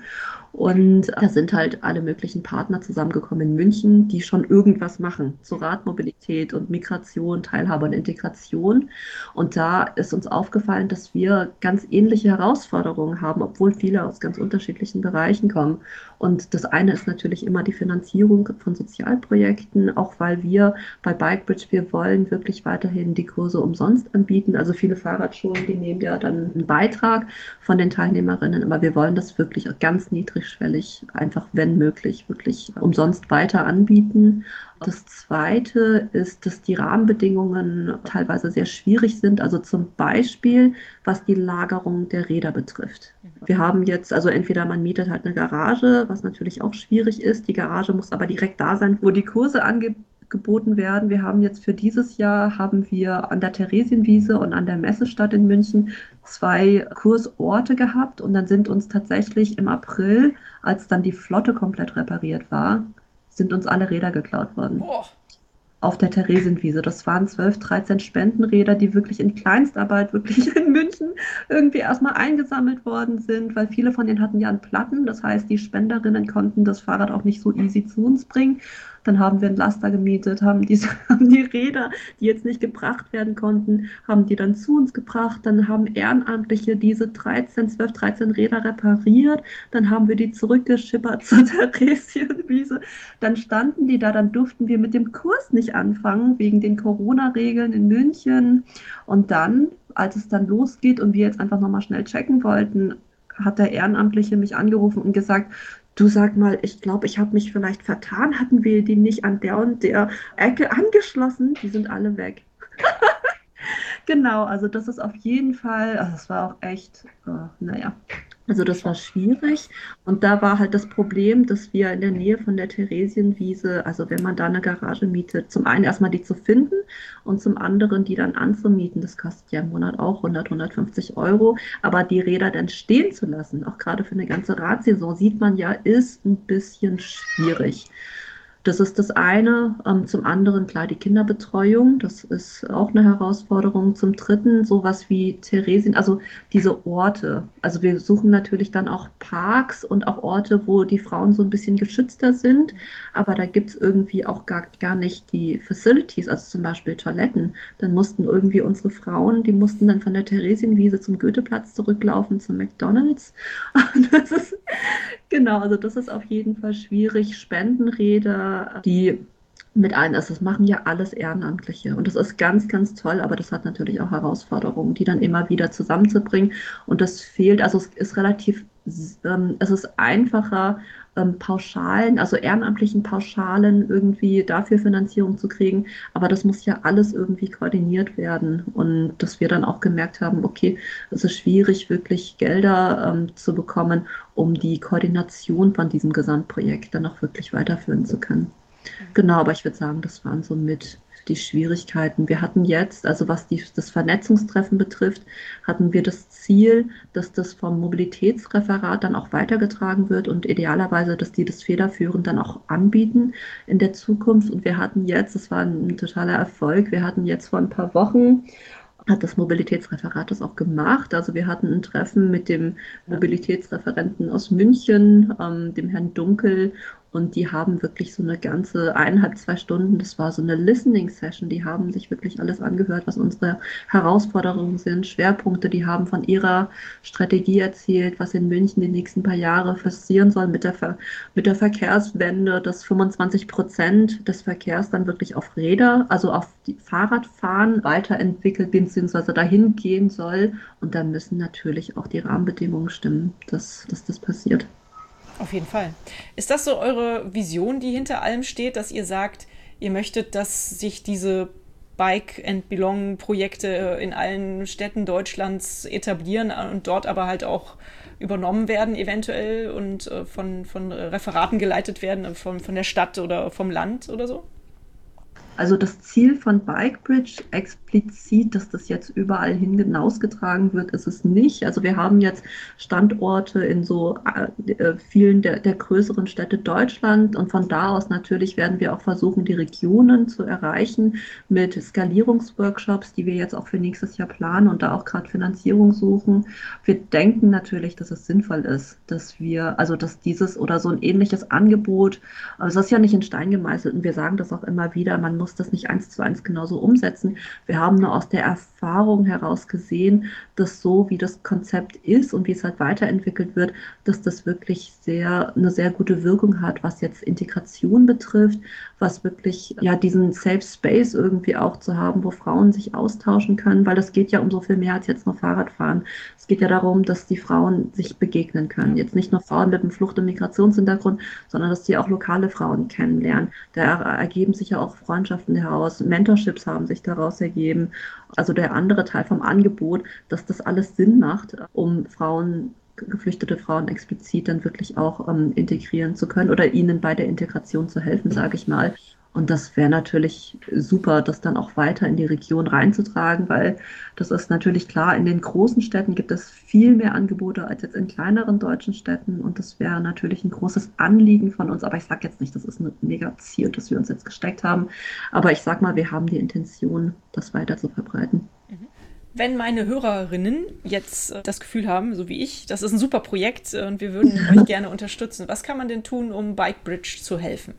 C: Und da sind halt alle möglichen Partner zusammengekommen in München, die schon irgendwas machen zur Radmobilität und Migration, Teilhabe und Integration. Und da ist uns aufgefallen, dass wir ganz ähnliche Herausforderungen haben, obwohl viele aus ganz unterschiedlichen Bereichen kommen. Und das eine ist natürlich immer die Finanzierung von Sozialprojekten, auch weil wir bei Bikebridge, wir wollen wirklich weiterhin die Kurse umsonst anbieten. Also viele Fahrradschulen, die nehmen ja dann einen Beitrag von den Teilnehmerinnen, aber wir wollen das wirklich ganz niedrigschwellig, einfach wenn möglich, wirklich umsonst weiter anbieten. Das Zweite ist, dass die Rahmenbedingungen teilweise sehr schwierig sind, also zum Beispiel, was die Lagerung der Räder betrifft. Wir haben jetzt, also entweder man mietet halt eine Garage, was natürlich auch schwierig ist, die Garage muss aber direkt da sein, wo die Kurse angeboten werden. Wir haben jetzt für dieses Jahr, haben wir an der Theresienwiese und an der Messestadt in München zwei Kursorte gehabt und dann sind uns tatsächlich im April, als dann die Flotte komplett repariert war, sind uns alle Räder geklaut worden. Oh. Auf der Theresienwiese. Das waren zwölf, dreizehn Spendenräder, die wirklich in Kleinstarbeit wirklich in München irgendwie erstmal eingesammelt worden sind, weil viele von denen hatten ja einen Platten. Das heißt, die Spenderinnen konnten das Fahrrad auch nicht so easy zu uns bringen. Dann haben wir einen Laster gemietet, haben, diese, haben die Räder, die jetzt nicht gebracht werden konnten, haben die dann zu uns gebracht. Dann haben Ehrenamtliche diese dreizehn, zwölf, dreizehn Räder repariert. Dann haben wir die zurückgeschippert zur Theresienwiese. Dann standen die da, dann durften wir mit dem Kurs nicht anfangen, wegen den Corona-Regeln in München. Und dann, als es dann losgeht und wir jetzt einfach nochmal schnell checken wollten, hat der Ehrenamtliche mich angerufen und gesagt, du, sag mal, ich glaube, ich habe mich vielleicht vertan. Hatten wir die nicht an der und der Ecke angeschlossen? Die sind alle weg. Genau, also das ist auf jeden Fall, also es war auch echt, äh, naja, also das war schwierig. Und da war halt das Problem, dass wir in der Nähe von der Theresienwiese, also wenn man da eine Garage mietet, zum einen erstmal die zu finden und zum anderen die dann anzumieten. Das kostet ja im Monat auch hundert, hundertfünfzig Euro. Aber die Räder dann stehen zu lassen, auch gerade für eine ganze Radsaison, sieht man ja, ist ein bisschen schwierig. Das ist das eine. Ähm, zum anderen, klar, die Kinderbetreuung. Das ist auch eine Herausforderung. Zum dritten, sowas wie Theresien, also diese Orte. Also wir suchen natürlich dann auch Parks und auch Orte, wo die Frauen so ein bisschen geschützter sind. Aber da gibt es irgendwie auch gar, gar nicht die Facilities, also zum Beispiel Toiletten. Dann mussten irgendwie unsere Frauen, die mussten dann von der Theresienwiese zum Goetheplatz zurücklaufen, zum McDonald's. Das ist, genau, also das ist auf jeden Fall schwierig. Spendenräder, die mit ein ist, das machen ja alles Ehrenamtliche und das ist ganz, ganz toll, aber das hat natürlich auch Herausforderungen, die dann immer wieder zusammenzubringen und das fehlt, also es ist relativ, ähm, es ist einfacher, ähm, Pauschalen, also ehrenamtlichen Pauschalen irgendwie dafür Finanzierung zu kriegen, aber das muss ja alles irgendwie koordiniert werden und dass wir dann auch gemerkt haben, okay, es ist schwierig, wirklich Gelder ähm, zu bekommen, um die Koordination von diesem Gesamtprojekt dann auch wirklich weiterführen zu können. Genau, aber ich würde sagen, das waren so mit die Schwierigkeiten. Wir hatten jetzt, also was die, das Vernetzungstreffen betrifft, hatten wir das Ziel, dass das vom Mobilitätsreferat dann auch weitergetragen wird und idealerweise, dass die das federführend dann auch anbieten in der Zukunft. Und wir hatten jetzt, das war ein totaler Erfolg, wir hatten jetzt vor ein paar Wochen hat das Mobilitätsreferat das auch gemacht. Also wir hatten ein Treffen mit dem Mobilitätsreferenten aus München, ähm, dem Herrn Dunkel, und die haben wirklich so eine ganze eineinhalb, zwei Stunden, das war so eine Listening-Session, die haben sich wirklich alles angehört, was unsere Herausforderungen sind, Schwerpunkte, die haben von ihrer Strategie erzählt, was in München die nächsten paar Jahre passieren soll mit der, Ver- mit der Verkehrswende, dass fünfundzwanzig Prozent des Verkehrs dann wirklich auf Räder, also auf die Fahrradfahren weiterentwickelt bzw. dahin gehen soll. Und da müssen natürlich auch die Rahmenbedingungen stimmen, dass, dass das passiert.
A: Auf jeden Fall. Ist das so eure Vision, die hinter allem steht, dass ihr sagt, ihr möchtet, dass sich diese Bike and Belong Projekte in allen Städten Deutschlands etablieren und dort aber halt auch übernommen werden eventuell und von, von Referaten geleitet werden, von, von der Stadt oder vom Land oder so?
C: Also das Ziel von Bikebridge explizit, dass das jetzt überall hin hinausgetragen wird, ist es nicht. Also wir haben jetzt Standorte in so äh, vielen der, der größeren Städte Deutschland und von da aus natürlich werden wir auch versuchen, die Regionen zu erreichen mit Skalierungsworkshops, die wir jetzt auch für nächstes Jahr planen und da auch gerade Finanzierung suchen. Wir denken natürlich, dass es sinnvoll ist, dass wir, also dass dieses oder so ein ähnliches Angebot, also das ist ja nicht in Stein gemeißelt und wir sagen das auch immer wieder, man muss muss das nicht eins zu eins genauso umsetzen. Wir haben nur aus der Erfahrung heraus gesehen, dass so wie das Konzept ist und wie es halt weiterentwickelt wird, dass das wirklich sehr, eine sehr gute Wirkung hat, was jetzt Integration betrifft, was wirklich, ja, diesen Safe Space irgendwie auch zu haben, wo Frauen sich austauschen können, weil das geht ja um so viel mehr als jetzt nur Fahrradfahren. Es geht ja darum, dass die Frauen sich begegnen können. Jetzt nicht nur Frauen mit einem Flucht- und Migrationshintergrund, sondern dass die auch lokale Frauen kennenlernen. Da ergeben sich ja auch Freundschaften heraus, Mentorships haben sich daraus ergeben. Also der andere Teil vom Angebot, dass das alles Sinn macht, um Frauen, geflüchtete Frauen explizit dann wirklich auch ähm, integrieren zu können oder ihnen bei der Integration zu helfen, sage ich mal. Und das wäre natürlich super, das dann auch weiter in die Region reinzutragen, weil das ist natürlich klar, in den großen Städten gibt es viel mehr Angebote als jetzt in kleineren deutschen Städten. Und das wäre natürlich ein großes Anliegen von uns. Aber ich sage jetzt nicht, das ist ein mega Ziel, das wir uns jetzt gesteckt haben. Aber ich sage mal, wir haben die Intention, das weiter zu verbreiten.
A: Wenn meine Hörerinnen jetzt das Gefühl haben, so wie ich, das ist ein super Projekt und wir würden euch gerne unterstützen, was kann man denn tun, um Bikebridge zu helfen?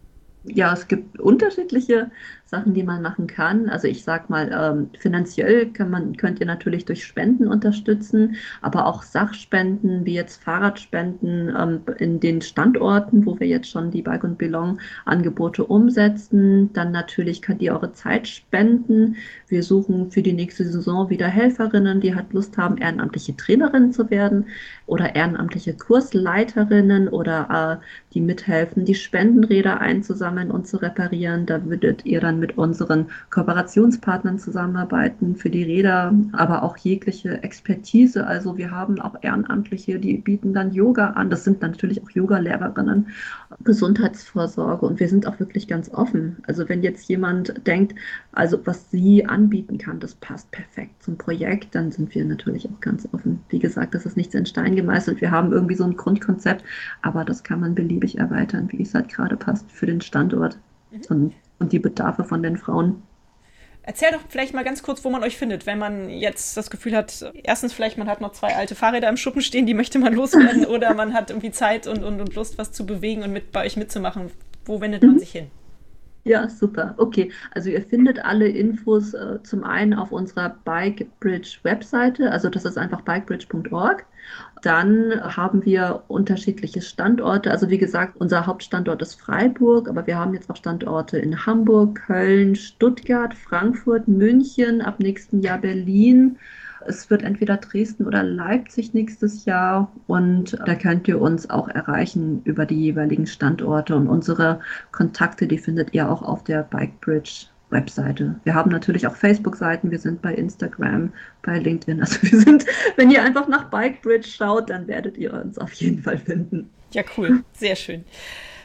C: Ja, es gibt unterschiedliche Sachen, die man machen kann. Also ich sag mal, ähm, finanziell kann man, könnt ihr natürlich durch Spenden unterstützen, aber auch Sachspenden, wie jetzt Fahrradspenden ähm, in den Standorten, wo wir jetzt schon die Bike and Belong Angebote umsetzen. Dann natürlich könnt ihr eure Zeit spenden. Wir suchen für die nächste Saison wieder Helferinnen, die halt Lust haben, ehrenamtliche Trainerinnen zu werden oder ehrenamtliche Kursleiterinnen oder äh, die mithelfen, die Spendenräder einzusammeln und zu reparieren. Da würdet ihr dann mit unseren Kooperationspartnern zusammenarbeiten für die Räder, aber auch jegliche Expertise. Also wir haben auch Ehrenamtliche, die bieten dann Yoga an. Das sind dann natürlich auch Yoga-Lehrerinnen, Gesundheitsvorsorge und wir sind auch wirklich ganz offen. Also wenn jetzt jemand denkt, also was sie anbieten kann, das passt perfekt zum Projekt, dann sind wir natürlich auch ganz offen. Wie gesagt, das ist nichts in Stein gemeißelt. Wir haben irgendwie so ein Grundkonzept, aber das kann man beliebig erweitern, wie es halt gerade passt für den Standort mhm. und, und die Bedarfe von den Frauen.
A: Erzähl doch vielleicht mal ganz kurz, wo man euch findet, wenn man jetzt das Gefühl hat, erstens vielleicht, man hat noch zwei alte Fahrräder im Schuppen stehen, die möchte man loswerden oder man hat irgendwie Zeit und, und, und Lust, was zu bewegen und mit bei euch mitzumachen. Wo wendet man mhm. sich hin?
C: Ja, super. Okay, also ihr findet alle Infos äh, zum einen auf unserer Bikebridge-Webseite, also das ist einfach bikebridge punkt org. Dann haben wir unterschiedliche Standorte. Also wie gesagt, unser Hauptstandort ist Freiburg, aber wir haben jetzt auch Standorte in Hamburg, Köln, Stuttgart, Frankfurt, München, ab nächsten Jahr Berlin. Es wird entweder Dresden oder Leipzig nächstes Jahr und da könnt ihr uns auch erreichen über die jeweiligen Standorte und unsere Kontakte, die findet ihr auch auf der Bikebridge Webseite. Wir haben natürlich auch Facebook-Seiten, wir sind bei Instagram, bei LinkedIn. Also wir sind, wenn ihr einfach nach Bikebridge schaut, dann werdet ihr uns auf jeden Fall finden.
A: Ja, cool. Sehr schön.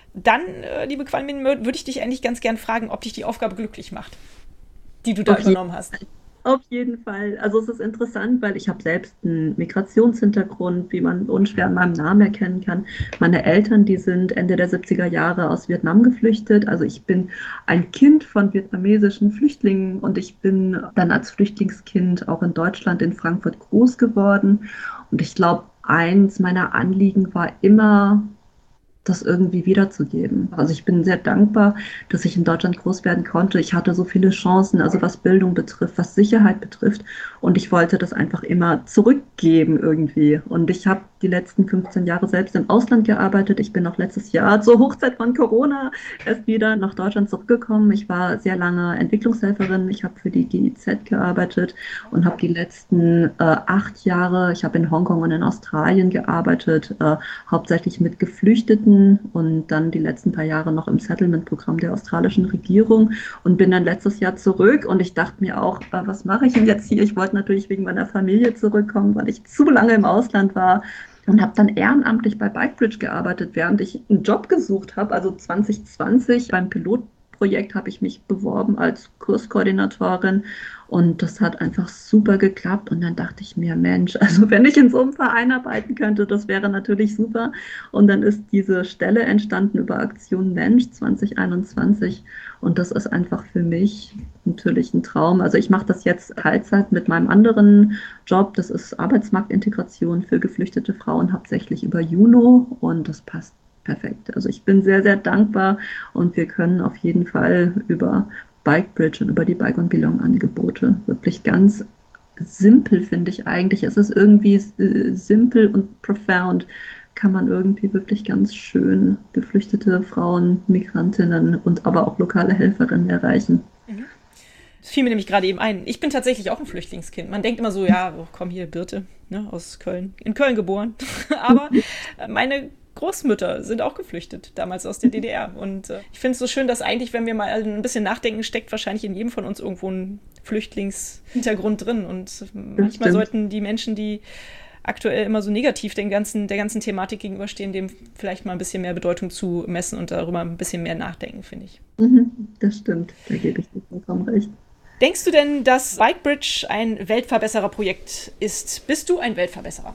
A: Dann, äh, liebe Qualmin, würde ich dich eigentlich ganz gern fragen, ob dich die Aufgabe glücklich macht, die du da
C: Auf
A: übernommen hast.
C: Auf jeden Fall. Also es ist interessant, weil ich habe selbst einen Migrationshintergrund, wie man unschwer an meinem Namen erkennen kann. Meine Eltern, die sind Ende der siebziger Jahre aus Vietnam geflüchtet. Also ich bin ein Kind von vietnamesischen Flüchtlingen und ich bin dann als Flüchtlingskind auch in Deutschland, in Frankfurt groß geworden. Und ich glaube, eins meiner Anliegen war immer, das irgendwie wiederzugeben. Also ich bin sehr dankbar, dass ich in Deutschland groß werden konnte. Ich hatte so viele Chancen, also was Bildung betrifft, was Sicherheit betrifft. Und ich wollte das einfach immer zurückgeben irgendwie. Und ich habe die letzten fünfzehn Jahre selbst im Ausland gearbeitet. Ich bin auch letztes Jahr zur Hochzeit von Corona erst wieder nach Deutschland zurückgekommen. Ich war sehr lange Entwicklungshelferin. Ich habe für die G I Z gearbeitet und habe die letzten äh, acht Jahre, ich habe in Hongkong und in Australien gearbeitet, äh, hauptsächlich mit Geflüchteten und dann die letzten paar Jahre noch im Settlement-Programm der australischen Regierung und bin dann letztes Jahr zurück und ich dachte mir auch, äh, was mache ich denn jetzt hier? Ich wollte natürlich wegen meiner Familie zurückkommen, weil ich zu lange im Ausland war und habe dann ehrenamtlich bei Bikebridge gearbeitet, während ich einen Job gesucht habe, also zwanzig zwanzig beim Pilotprojekt habe ich mich beworben als Kurskoordinatorin und das hat einfach super geklappt und dann dachte ich mir, Mensch, also wenn ich in so einem Verein arbeiten könnte, das wäre natürlich super und dann ist diese Stelle entstanden über Aktion Mensch zwanzig einundzwanzig und das ist einfach für mich natürlich ein Traum. Also ich mache das jetzt Teilzeit mit meinem anderen Job, das ist Arbeitsmarktintegration für geflüchtete Frauen, hauptsächlich über Juno und das passt perfekt. Also ich bin sehr, sehr dankbar und wir können auf jeden Fall über Bikebridge und über die Bike und Belong Angebote wirklich ganz simpel, finde ich eigentlich. Es ist irgendwie äh, simpel und profound, kann man irgendwie wirklich ganz schön geflüchtete Frauen, Migrantinnen und aber auch lokale Helferinnen erreichen.
A: Mhm. Das fiel mir nämlich gerade eben ein. Ich bin tatsächlich auch ein Flüchtlingskind. Man denkt immer so, ja, oh, komm hier, Birte, ne, aus Köln. In Köln geboren. Aber meine Großmütter sind auch geflüchtet, damals aus der D D R. Und äh, ich finde es so schön, dass eigentlich, wenn wir mal ein bisschen nachdenken, steckt wahrscheinlich in jedem von uns irgendwo ein Flüchtlingshintergrund drin. Und manchmal sollten die Menschen, die aktuell immer so negativ den ganzen, der ganzen Thematik gegenüberstehen, dem vielleicht mal ein bisschen mehr Bedeutung zu messen und darüber ein bisschen mehr nachdenken, finde ich.
C: Mhm, das stimmt, da gebe ich dir vollkommen recht.
A: Denkst du denn, dass Bikebridge ein Weltverbesserer-Projekt ist? Bist du ein Weltverbesserer?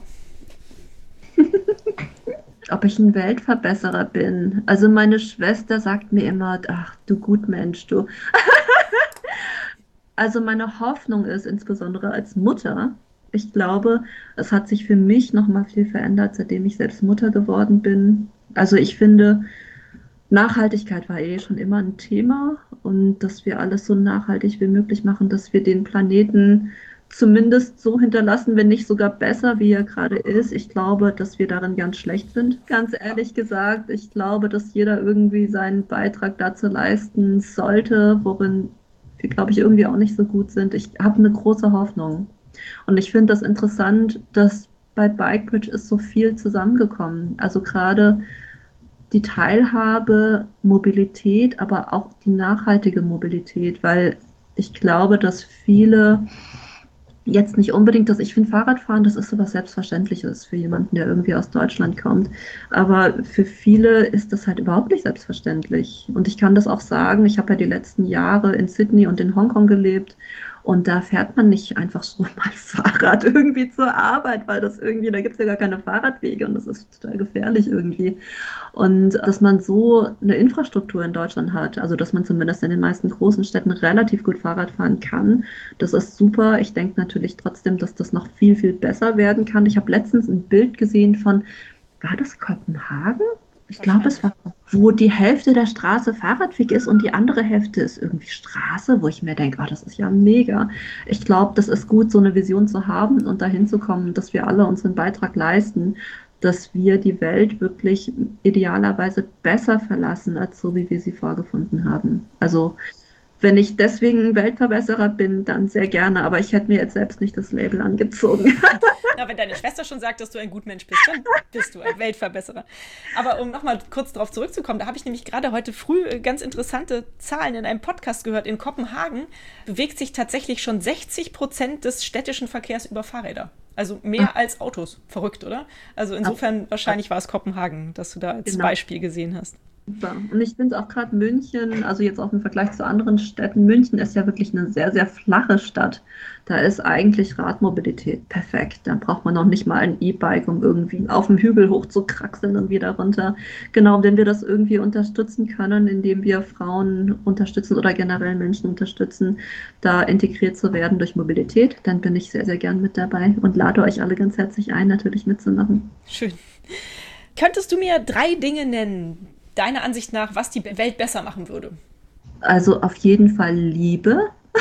C: Ob ich ein Weltverbesserer bin? Also meine Schwester sagt mir immer, ach du Gutmensch, du. Also meine Hoffnung ist, insbesondere als Mutter, ich glaube, es hat sich für mich noch mal viel verändert, seitdem ich selbst Mutter geworden bin. Also ich finde, Nachhaltigkeit war eh schon immer ein Thema und dass wir alles so nachhaltig wie möglich machen, dass wir den Planeten zumindest so hinterlassen, wenn nicht sogar besser, wie er gerade ist. Ich glaube, dass wir darin ganz schlecht sind, ganz ehrlich gesagt. Ich glaube, dass jeder irgendwie seinen Beitrag dazu leisten sollte, worin wir, glaube ich, irgendwie auch nicht so gut sind. Ich habe eine große Hoffnung. Und ich finde das interessant, dass bei Bikebridge ist so viel zusammengekommen. Also gerade die Teilhabe, Mobilität, aber auch die nachhaltige Mobilität, weil ich glaube, dass viele jetzt nicht unbedingt, dass ich finde Fahrradfahren, das ist so was Selbstverständliches für jemanden, der irgendwie aus Deutschland kommt. Aber für viele ist das halt überhaupt nicht selbstverständlich. Und ich kann das auch sagen, ich habe ja die letzten Jahre in Sydney und in Hongkong gelebt. Und da fährt man nicht einfach so mal Fahrrad irgendwie zur Arbeit, weil das irgendwie, da gibt es ja gar keine Fahrradwege und das ist total gefährlich irgendwie. Und dass man so eine Infrastruktur in Deutschland hat, also dass man zumindest in den meisten großen Städten relativ gut Fahrrad fahren kann, das ist super. Ich denke natürlich trotzdem, dass das noch viel, viel besser werden kann. Ich habe letztens ein Bild gesehen von, war das Kopenhagen? Ich glaube, es war, wo die Hälfte der Straße Fahrradweg ist und die andere Hälfte ist irgendwie Straße, wo ich mir denke, oh, das ist ja mega. Ich glaube, das ist gut, so eine Vision zu haben und dahin zu kommen, dass wir alle unseren Beitrag leisten, dass wir die Welt wirklich idealerweise besser verlassen, als so, wie wir sie vorgefunden haben. Also wenn ich deswegen Weltverbesserer bin, dann sehr gerne, aber ich hätte mir jetzt selbst nicht das Label angezogen.
A: Na, wenn deine Schwester schon sagt, dass du ein Gutmensch bist, dann bist du ein Weltverbesserer. Aber um nochmal kurz darauf zurückzukommen, da habe ich nämlich gerade heute früh ganz interessante Zahlen in einem Podcast gehört. In Kopenhagen bewegt sich tatsächlich schon sechzig Prozent des städtischen Verkehrs über Fahrräder. Also mehr Ach. als Autos. Verrückt, oder? Also insofern Ach. wahrscheinlich war es Kopenhagen, dass du da als genau. Beispiel gesehen hast.
C: Super. Und ich finde auch gerade München, also jetzt auch im Vergleich zu anderen Städten, München ist ja wirklich eine sehr, sehr flache Stadt. Da ist eigentlich Radmobilität perfekt. Da braucht man noch nicht mal ein E-Bike, um irgendwie auf dem Hügel hoch zu kraxeln und wieder runter. Genau, wenn wir das irgendwie unterstützen können, indem wir Frauen unterstützen oder generell Menschen unterstützen, da integriert zu werden durch Mobilität, dann bin ich sehr, sehr gern mit dabei und lade euch alle ganz herzlich ein, natürlich mitzumachen.
A: Schön. Könntest du mir drei Dinge nennen, deiner Ansicht nach, was die Welt besser machen würde?
C: Also auf jeden Fall Liebe.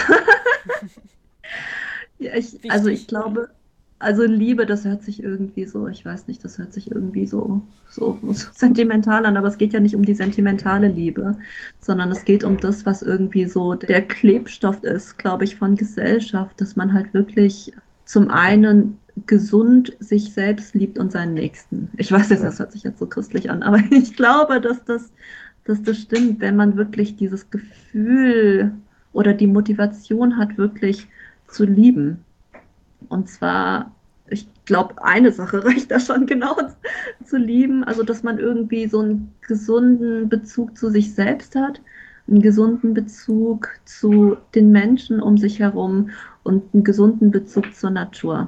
C: Ja, ich, also ich
A: Wichtig.
C: glaube, also Liebe, das hört sich irgendwie so, ich weiß nicht, das hört sich irgendwie so, so, so sentimental an, aber es geht ja nicht um die sentimentale Liebe, sondern es geht um das, was irgendwie so der Klebstoff ist, glaube ich, von Gesellschaft, dass man halt wirklich zum einen gesund sich selbst liebt und seinen Nächsten. Ich weiß jetzt, das hört sich jetzt so christlich an, aber ich glaube, dass das, dass das stimmt, wenn man wirklich dieses Gefühl oder die Motivation hat, wirklich zu lieben. Und zwar, ich glaube, eine Sache reicht da schon genau zu lieben. Also, dass man irgendwie so einen gesunden Bezug zu sich selbst hat, einen gesunden Bezug zu den Menschen um sich herum und einen gesunden Bezug zur Natur.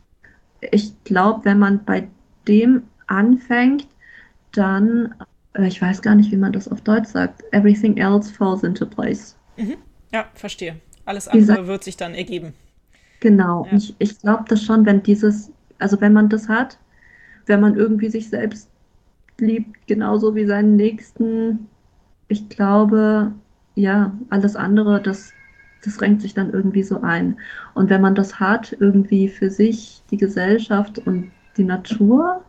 C: Ich glaube, wenn man bei dem anfängt, dann, äh, ich weiß gar nicht, wie man das auf Deutsch sagt, everything else falls into place.
A: Mhm. Ja, verstehe. Alles
C: Dieser
A: andere wird sich dann ergeben.
C: Genau,
A: Ja.
C: ich, ich glaube das schon, wenn dieses, also wenn man das hat, wenn man irgendwie sich selbst liebt, genauso wie seinen Nächsten, ich glaube, ja, alles andere, das, das renkt sich dann irgendwie so ein. Und wenn man das hat, irgendwie für sich, die Gesellschaft und die Natur,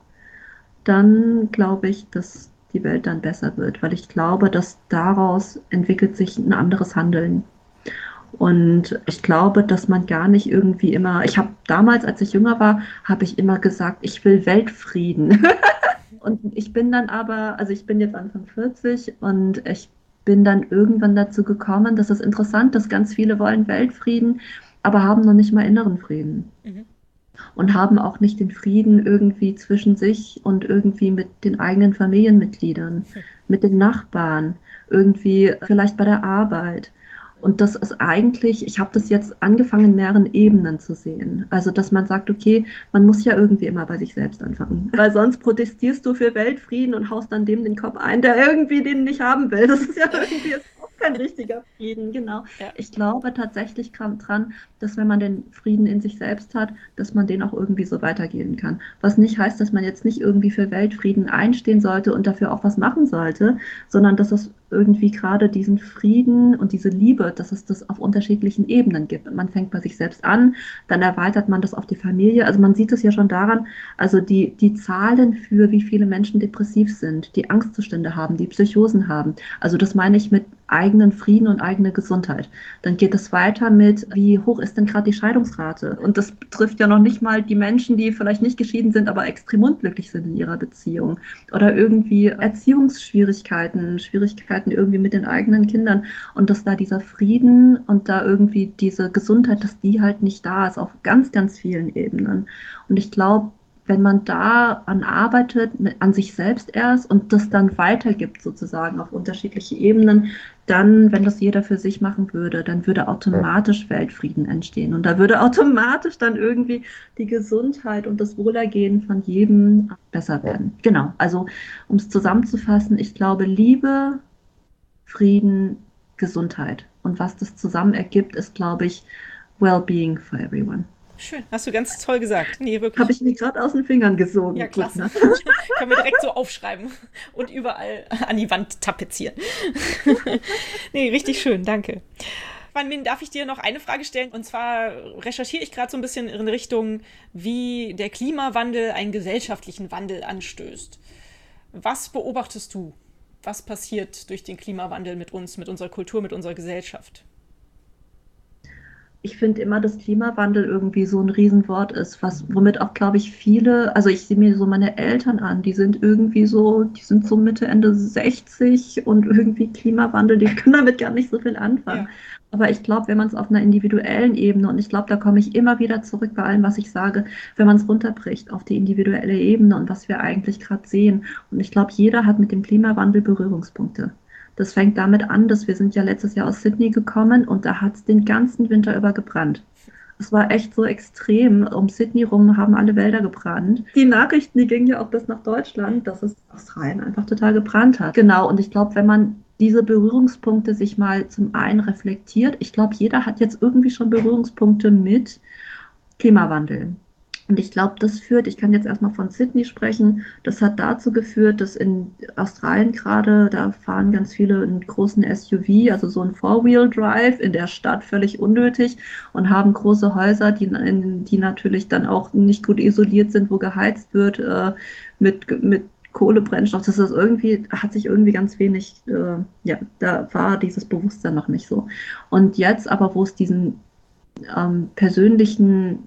C: dann glaube ich, dass die Welt dann besser wird, weil ich glaube, dass daraus entwickelt sich ein anderes Handeln. Und ich glaube, dass man gar nicht irgendwie immer, ich habe damals, als ich jünger war, habe ich immer gesagt, ich will Weltfrieden. Und ich bin dann aber, also ich bin jetzt Anfang vierzig und ich bin dann irgendwann dazu gekommen, dass es interessant ist, ganz viele wollen Weltfrieden, aber haben noch nicht mal inneren Frieden
A: Mhm.
C: und haben auch nicht den Frieden irgendwie zwischen sich und irgendwie mit den eigenen Familienmitgliedern, mit den Nachbarn, irgendwie vielleicht bei der Arbeit. Und das ist eigentlich, ich habe das jetzt angefangen, in mehreren Ebenen zu sehen. Also, dass man sagt, okay, man muss ja irgendwie immer bei sich selbst anfangen. Weil sonst protestierst du für Weltfrieden und haust dann dem den Kopf ein, der irgendwie den nicht haben will. Das ist ja irgendwie ist auch kein richtiger Frieden, genau.
A: Ja.
C: Ich glaube tatsächlich dran, dass wenn man den Frieden in sich selbst hat, dass man den auch irgendwie so weitergeben kann. Was nicht heißt, dass man jetzt nicht irgendwie für Weltfrieden einstehen sollte und dafür auch was machen sollte, sondern dass es irgendwie gerade diesen Frieden und diese Liebe, dass es das auf unterschiedlichen Ebenen gibt. Man fängt bei sich selbst an, dann erweitert man das auf die Familie. Also man sieht es ja schon daran, also die, die Zahlen für wie viele Menschen depressiv sind, die Angstzustände haben, die Psychosen haben. Also das meine ich mit eigenen Frieden und eigene Gesundheit. Dann geht es weiter mit, wie hoch ist denn gerade die Scheidungsrate? Und das betrifft ja noch nicht mal die Menschen, die vielleicht nicht geschieden sind, aber extrem unglücklich sind in ihrer Beziehung. Oder irgendwie Erziehungsschwierigkeiten, Schwierigkeiten irgendwie mit den eigenen Kindern. Und dass da dieser Frieden und da irgendwie diese Gesundheit, dass die halt nicht da ist, auf ganz, ganz vielen Ebenen. Und ich glaube, wenn man daran arbeitet, an sich selbst erst und das dann weitergibt sozusagen auf unterschiedliche Ebenen, dann, wenn das jeder für sich machen würde, dann würde automatisch Weltfrieden entstehen. Und da würde automatisch dann irgendwie die Gesundheit und das Wohlergehen von jedem besser werden. Genau, also um es zusammenzufassen, ich glaube Liebe, Frieden, Gesundheit. Und was das zusammen ergibt, ist, glaube ich, Wellbeing for everyone.
A: Schön, hast du ganz toll gesagt. Nee, wirklich.
C: Habe ich mir gerade aus den Fingern gesogen.
A: Ja,
C: Gut,
A: klasse.
C: ne?
A: Können wir direkt so aufschreiben und überall an die Wand tapezieren. Nee, richtig schön, danke. Wanmin, darf ich dir noch eine Frage stellen? Und zwar recherchiere ich gerade so ein bisschen in Richtung, wie der Klimawandel einen gesellschaftlichen Wandel anstößt. Was beobachtest du? Was passiert durch den Klimawandel mit uns, mit unserer Kultur, mit unserer Gesellschaft?
C: ich finde immer, dass Klimawandel irgendwie so ein Riesenwort ist, was, womit auch, glaube ich, viele, also ich sehe mir so meine Eltern an, die sind irgendwie so, die sind so Mitte, Ende sechzig und irgendwie Klimawandel, die können damit gar nicht so viel anfangen.
A: Ja.
C: Aber ich glaube, wenn man es auf einer individuellen Ebene, und ich glaube, da komme ich immer wieder zurück bei allem, was ich sage, wenn man es runterbricht auf die individuelle Ebene und was wir eigentlich gerade sehen. Und ich glaube, jeder hat mit dem Klimawandel Berührungspunkte. Das fängt damit an, dass wir sind ja letztes Jahr aus Sydney gekommen und da hat es den ganzen Winter über gebrannt. Es war echt so extrem. Um Sydney rum haben alle Wälder gebrannt. Die Nachrichten, die gingen ja auch bis nach Deutschland, dass es Australien einfach total gebrannt hat. Genau, und ich glaube, wenn man diese Berührungspunkte sich mal zum einen reflektiert, ich glaube, jeder hat jetzt irgendwie schon Berührungspunkte mit Klimawandel. Und ich glaube, das führt, ich kann jetzt erstmal von Sydney sprechen, das hat dazu geführt, dass in Australien gerade, da fahren ganz viele einen großen S U V, also so ein Four-Wheel-Drive in der Stadt, völlig unnötig und haben große Häuser, die, die natürlich dann auch nicht gut isoliert sind, wo geheizt wird äh, mit, mit Kohlebrennstoff. Das ist irgendwie, hat sich irgendwie ganz wenig, äh, ja, da war dieses Bewusstsein noch nicht so. Und jetzt aber, wo es diesen ähm, persönlichen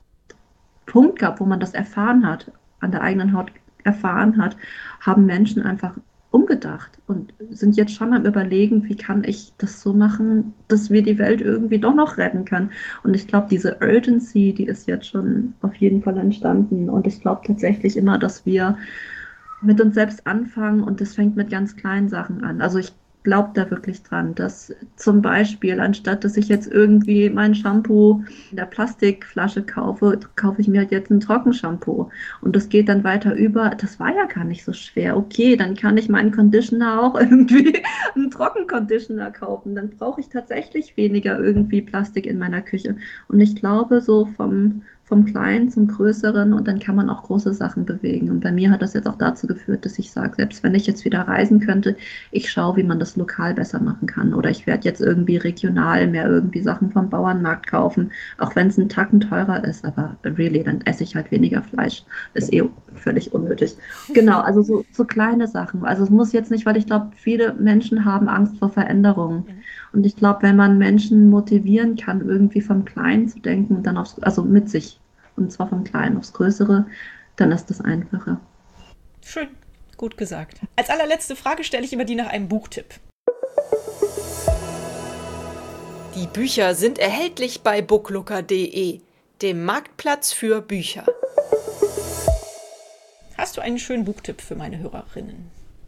C: Punkt gab, wo man das erfahren hat, an der eigenen Haut erfahren hat, haben Menschen einfach umgedacht und sind jetzt schon am Überlegen, wie kann ich das so machen, dass wir die Welt irgendwie doch noch retten können. Und ich glaube, diese Urgency, die ist jetzt schon auf jeden Fall entstanden. Und ich glaube tatsächlich immer, dass wir mit uns selbst anfangen und das fängt mit ganz kleinen Sachen an. Also ich glaube da wirklich dran, dass zum Beispiel, anstatt dass ich jetzt irgendwie mein Shampoo in der Plastikflasche kaufe, kaufe ich mir halt jetzt ein Trockenshampoo. Und das geht dann weiter über, das war ja gar nicht so schwer. Okay, dann kann ich meinen Conditioner auch irgendwie einen Trockenconditioner kaufen. Dann brauche ich tatsächlich weniger irgendwie Plastik in meiner Küche. Und ich glaube, so vom vom Kleinen zum Größeren und dann kann man auch große Sachen bewegen. Und bei mir hat das jetzt auch dazu geführt, dass ich sage, selbst wenn ich jetzt wieder reisen könnte, ich schaue, wie man das lokal besser machen kann. Oder ich werde jetzt irgendwie regional mehr irgendwie Sachen vom Bauernmarkt kaufen, auch wenn es einen Tacken teurer ist. Aber really, dann esse ich halt weniger Fleisch. Ist eh völlig unnötig. Genau, also so, so kleine Sachen. Also es muss jetzt nicht, weil ich glaube, viele Menschen haben Angst vor Veränderungen. Und ich glaube, wenn man Menschen motivieren kann, irgendwie vom Kleinen zu denken und dann aufs, also mit sich, und zwar vom Kleinen aufs Größere, dann ist das einfacher.
A: Schön, gut gesagt. Als allerletzte Frage stelle ich immer die nach einem Buchtipp. Die Bücher sind erhältlich bei booklooker punkt de, dem Marktplatz für Bücher. Hast du einen schönen Buchtipp für meine Hörerinnen?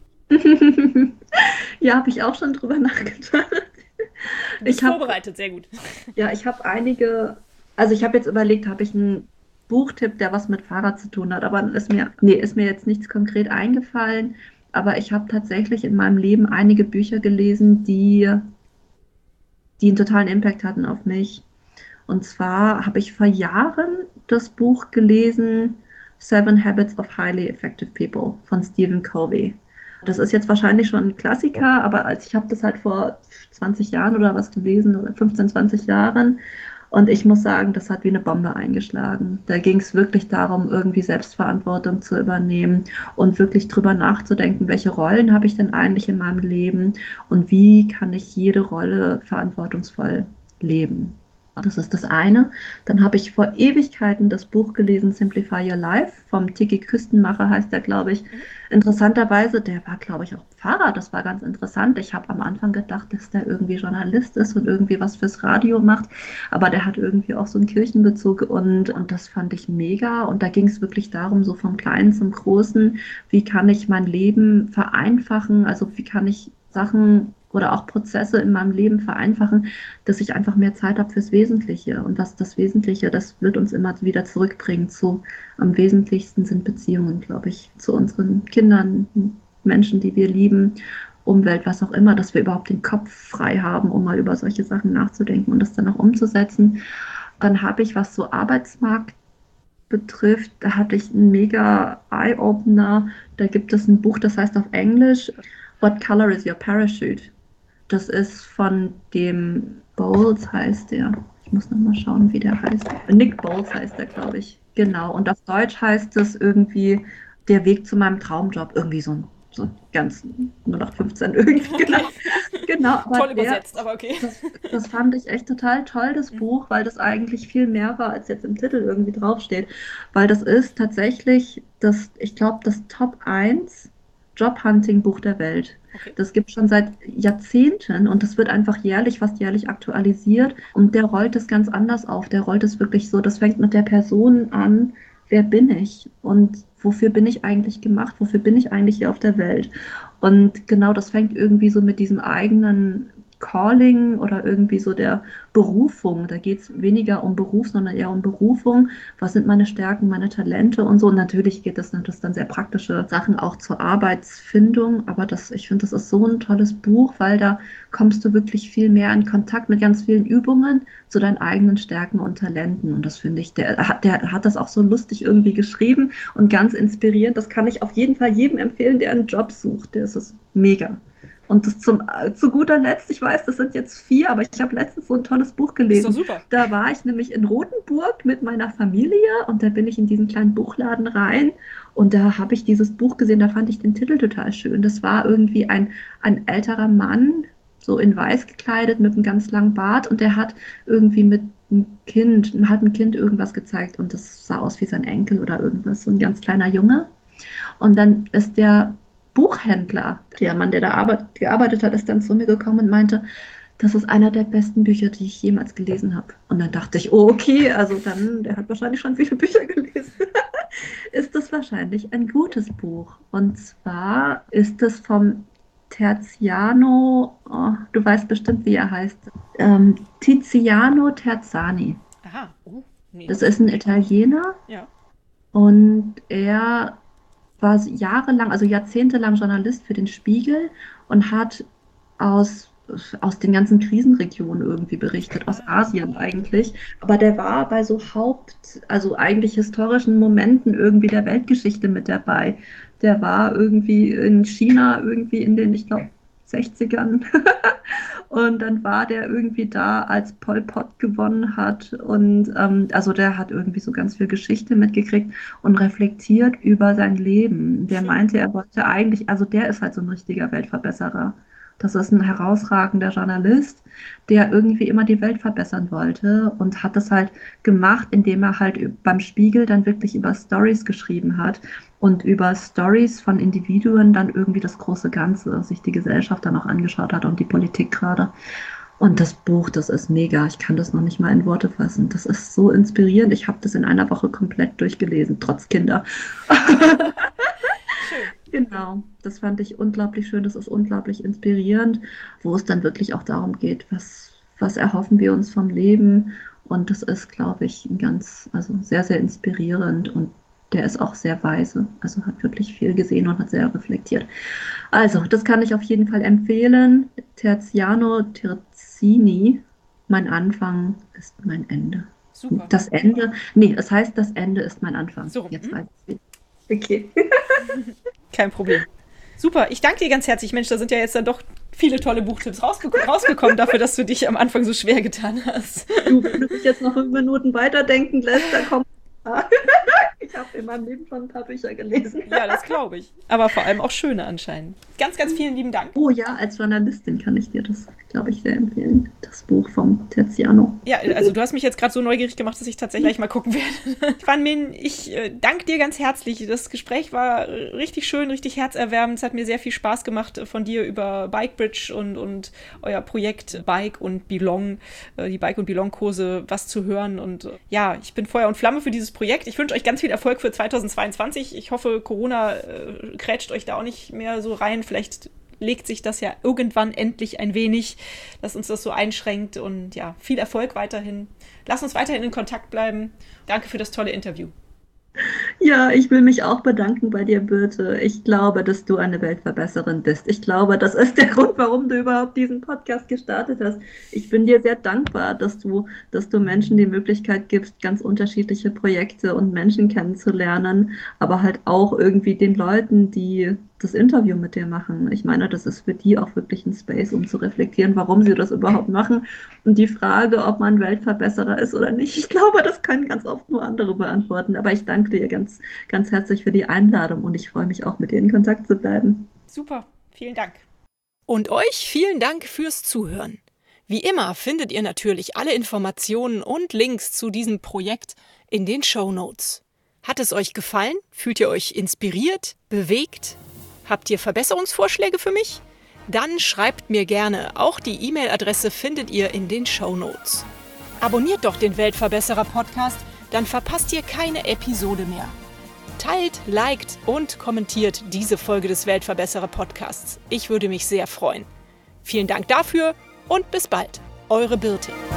C: Ja, habe ich auch schon drüber nachgedacht.
A: Du bist
C: Ich hab,
A: vorbereitet, sehr gut.
C: ja, ich habe einige, also ich habe jetzt überlegt, habe ich einen Buchtipp, der was mit Fahrrad zu tun hat, aber ist mir, nee, ist mir jetzt nichts konkret eingefallen, aber ich habe tatsächlich in meinem Leben einige Bücher gelesen, die, die einen totalen Impact hatten auf mich. Und zwar habe ich vor Jahren das Buch gelesen, Seven Habits of Highly Effective People von Stephen Covey. Das ist jetzt wahrscheinlich schon ein Klassiker, aber als ich habe das halt vor zwanzig Jahren oder was gelesen, oder fünfzehn, zwanzig Jahren. Und ich muss sagen, das hat wie eine Bombe eingeschlagen. Da ging es wirklich darum, irgendwie Selbstverantwortung zu übernehmen und wirklich drüber nachzudenken, welche Rollen habe ich denn eigentlich in meinem Leben und wie kann ich jede Rolle verantwortungsvoll leben. Das ist das eine. Dann habe ich vor Ewigkeiten das Buch gelesen, Simplify Your Life, vom Tiki Küstenmacher heißt der, glaube ich. Interessanterweise, der war, glaube ich, auch Pfarrer. Das war ganz interessant. Ich habe am Anfang gedacht, dass der irgendwie Journalist ist und irgendwie was fürs Radio macht. Aber der hat irgendwie auch so einen Kirchenbezug und, und das fand ich mega. Und da ging es wirklich darum, so vom Kleinen zum Großen, wie kann ich mein Leben vereinfachen? Also wie kann ich Sachen oder auch Prozesse in meinem Leben vereinfachen, dass ich einfach mehr Zeit habe fürs Wesentliche. Und was das Wesentliche, das wird uns immer wieder zurückbringen zu, am wesentlichsten sind Beziehungen, glaube ich, zu unseren Kindern, Menschen, die wir lieben, Umwelt, was auch immer, dass wir überhaupt den Kopf frei haben, um mal über solche Sachen nachzudenken und das dann auch umzusetzen. Dann habe ich, was so Arbeitsmarkt betrifft, da hatte ich einen mega Eye-Opener. Da gibt es ein Buch, das heißt auf Englisch What Color is Your Parachute? Das ist von dem Bowles heißt der. Ich muss noch mal schauen, wie der heißt. Nick Bowles heißt der, glaube ich. Genau. Und auf Deutsch heißt es irgendwie der Weg zu meinem Traumjob. Irgendwie so ein so ganz null acht fünfzehn irgendwie. Genau. Genau, aber
A: Toll
C: der,
A: übersetzt, aber okay.
C: das, das fand ich echt total toll, das
A: Mhm.
C: Buch, weil das eigentlich viel mehr war, als jetzt im Titel irgendwie draufsteht. Weil das ist tatsächlich das, ich glaube, das Top eins Jobhunting-Buch der Welt.
A: Okay.
C: Das gibt es schon seit Jahrzehnten und das wird einfach jährlich, fast jährlich aktualisiert. Und der rollt es ganz anders auf. Der rollt es wirklich so, das fängt mit der Person an, wer bin ich und wofür bin ich eigentlich gemacht, wofür bin ich eigentlich hier auf der Welt. Und genau das fängt irgendwie so mit diesem eigenen Calling oder irgendwie so der Berufung. Da geht es weniger um Beruf, sondern eher um Berufung. Was sind meine Stärken, meine Talente und so. Und natürlich geht es natürlich dann sehr praktische Sachen auch zur Arbeitsfindung. Aber das, ich finde, das ist so ein tolles Buch, weil da kommst du wirklich viel mehr in Kontakt mit ganz vielen Übungen zu deinen eigenen Stärken und Talenten. Und das finde ich, der hat, der hat das auch so lustig irgendwie geschrieben und ganz inspirierend. Das kann ich auf jeden Fall jedem empfehlen, der einen Job sucht. Der ist es mega. Und das zum, zu guter Letzt, ich weiß, das sind jetzt vier, aber ich habe letztens so ein tolles Buch gelesen.
A: Ist doch super.
C: Da war ich nämlich in Rothenburg mit meiner Familie und da bin ich in diesen kleinen Buchladen rein und da habe ich dieses Buch gesehen, da fand ich den Titel total schön. Das war irgendwie ein, ein älterer Mann, so in weiß gekleidet, mit einem ganz langen Bart und der hat irgendwie mit einem Kind, hat ein Kind irgendwas gezeigt und das sah aus wie sein Enkel oder irgendwas, so ein ganz kleiner Junge. Und dann ist der Buchhändler, der Mann, der da arbeit, gearbeitet hat, ist dann zu mir gekommen und meinte, das ist einer der besten Bücher, die ich jemals gelesen habe. Und dann dachte ich, oh, okay, also dann, der hat wahrscheinlich schon viele Bücher gelesen. Ist das wahrscheinlich ein gutes Buch. Und zwar ist es vom Terziano, oh, du weißt bestimmt, wie er heißt, ähm, Tiziano Terzani.
A: Aha. Oh, nee.
C: Das ist ein Italiener.
A: Ja.
C: Und er war jahrelang, also jahrzehntelang Journalist für den Spiegel und hat aus, aus den ganzen Krisenregionen irgendwie berichtet, aus Asien eigentlich. Aber der war bei so Haupt, also eigentlich historischen Momenten irgendwie der Weltgeschichte mit dabei. Der war irgendwie in China irgendwie in den, ich glaube, sechzigern. Und dann war der irgendwie da, als Pol Pot gewonnen hat. Und ähm, also der hat irgendwie so ganz viel Geschichte mitgekriegt und reflektiert über sein Leben. Der meinte, er wollte eigentlich, also der ist halt so ein richtiger Weltverbesserer. Das ist ein herausragender Journalist, der irgendwie immer die Welt verbessern wollte und hat das halt gemacht, indem er halt beim Spiegel dann wirklich über Stories geschrieben hat und über Stories von Individuen dann irgendwie das große Ganze, sich die Gesellschaft dann auch angeschaut hat und die Politik gerade. Und das Buch, das ist mega. Ich kann das noch nicht mal in Worte fassen. Das ist so inspirierend. Ich habe das in einer Woche komplett durchgelesen, trotz Kinder. Genau, das fand ich unglaublich schön, das ist unglaublich inspirierend, wo es dann wirklich auch darum geht, was, was erhoffen wir uns vom Leben. Und das ist, glaube ich, ein ganz, also sehr, sehr inspirierend und der ist auch sehr weise, also hat wirklich viel gesehen und hat sehr reflektiert. Also, das kann ich auf jeden Fall empfehlen. Terziano Terzini, mein Anfang ist mein Ende.
A: Super.
C: Das Ende, nee, es heißt, das Ende ist mein Anfang.
A: So,
C: Jetzt
A: hm?
C: weiß ich. Okay.
A: Kein Problem. Super, ich danke dir ganz herzlich. Mensch, da sind ja jetzt dann doch viele tolle Buchtipps rausge- rausgekommen dafür, dass du dich am Anfang so schwer getan hast.
C: Du, wenn du dich jetzt noch fünf Minuten weiterdenken lässt, dann kommt. Ich habe in meinem Leben schon ein paar Bücher gelesen.
A: Ja, das glaube ich. Aber vor allem auch schöne anscheinend. Ganz, ganz vielen lieben Dank.
C: Oh ja, als Journalistin kann ich dir das, glaube ich, sehr empfehlen. Das Buch vom Terziano.
A: Ja, also du hast mich jetzt gerade so neugierig gemacht, dass ich tatsächlich gleich mal gucken werde. Fanmin, ich äh, danke dir ganz herzlich. Das Gespräch war richtig schön, richtig herzerwärmend. Es hat mir sehr viel Spaß gemacht, von dir über Bikebridge und, und euer Projekt Bike und Belong, äh, die Bike- und Belong-Kurse, was zu hören. Und äh, ja, ich bin Feuer und Flamme für dieses Projekt. Ich wünsche euch ganz viel Erfolg für zweitausendzweiundzwanzig. Ich hoffe, Corona äh, krätscht euch da auch nicht mehr so rein. Vielleicht legt sich das ja irgendwann endlich ein wenig, dass uns das so einschränkt. Und ja, viel Erfolg weiterhin. Lass uns weiterhin in Kontakt bleiben. Danke für das tolle Interview.
C: Ja, ich will mich auch bedanken bei dir, Birte. Ich glaube, dass du eine Weltverbesserin bist. Ich glaube, das ist der Grund, warum du überhaupt diesen Podcast gestartet hast. Ich bin dir sehr dankbar, dass du, dass du Menschen die Möglichkeit gibst, ganz unterschiedliche Projekte und Menschen kennenzulernen, aber halt auch irgendwie den Leuten, die das Interview mit dir machen. Ich meine, das ist für die auch wirklich ein Space, um zu reflektieren, warum sie das überhaupt machen. Und die Frage, ob man Weltverbesserer ist oder nicht, ich glaube, das können ganz oft nur andere beantworten. Aber ich danke dir ganz, ganz herzlich für die Einladung und ich freue mich auch, mit dir in Kontakt zu bleiben.
A: Super, vielen Dank. Und euch vielen Dank fürs Zuhören. Wie immer findet ihr natürlich alle Informationen und Links zu diesem Projekt in den Shownotes. Hat es euch gefallen? Fühlt ihr euch inspiriert, bewegt? Habt ihr Verbesserungsvorschläge für mich? Dann schreibt mir gerne. Auch die E-Mail-Adresse findet ihr in den Shownotes. Abonniert doch den Weltverbesserer-Podcast, dann verpasst ihr keine Episode mehr. Teilt, liked und kommentiert diese Folge des Weltverbesserer-Podcasts. Ich würde mich sehr freuen. Vielen Dank dafür und bis bald. Eure Birte.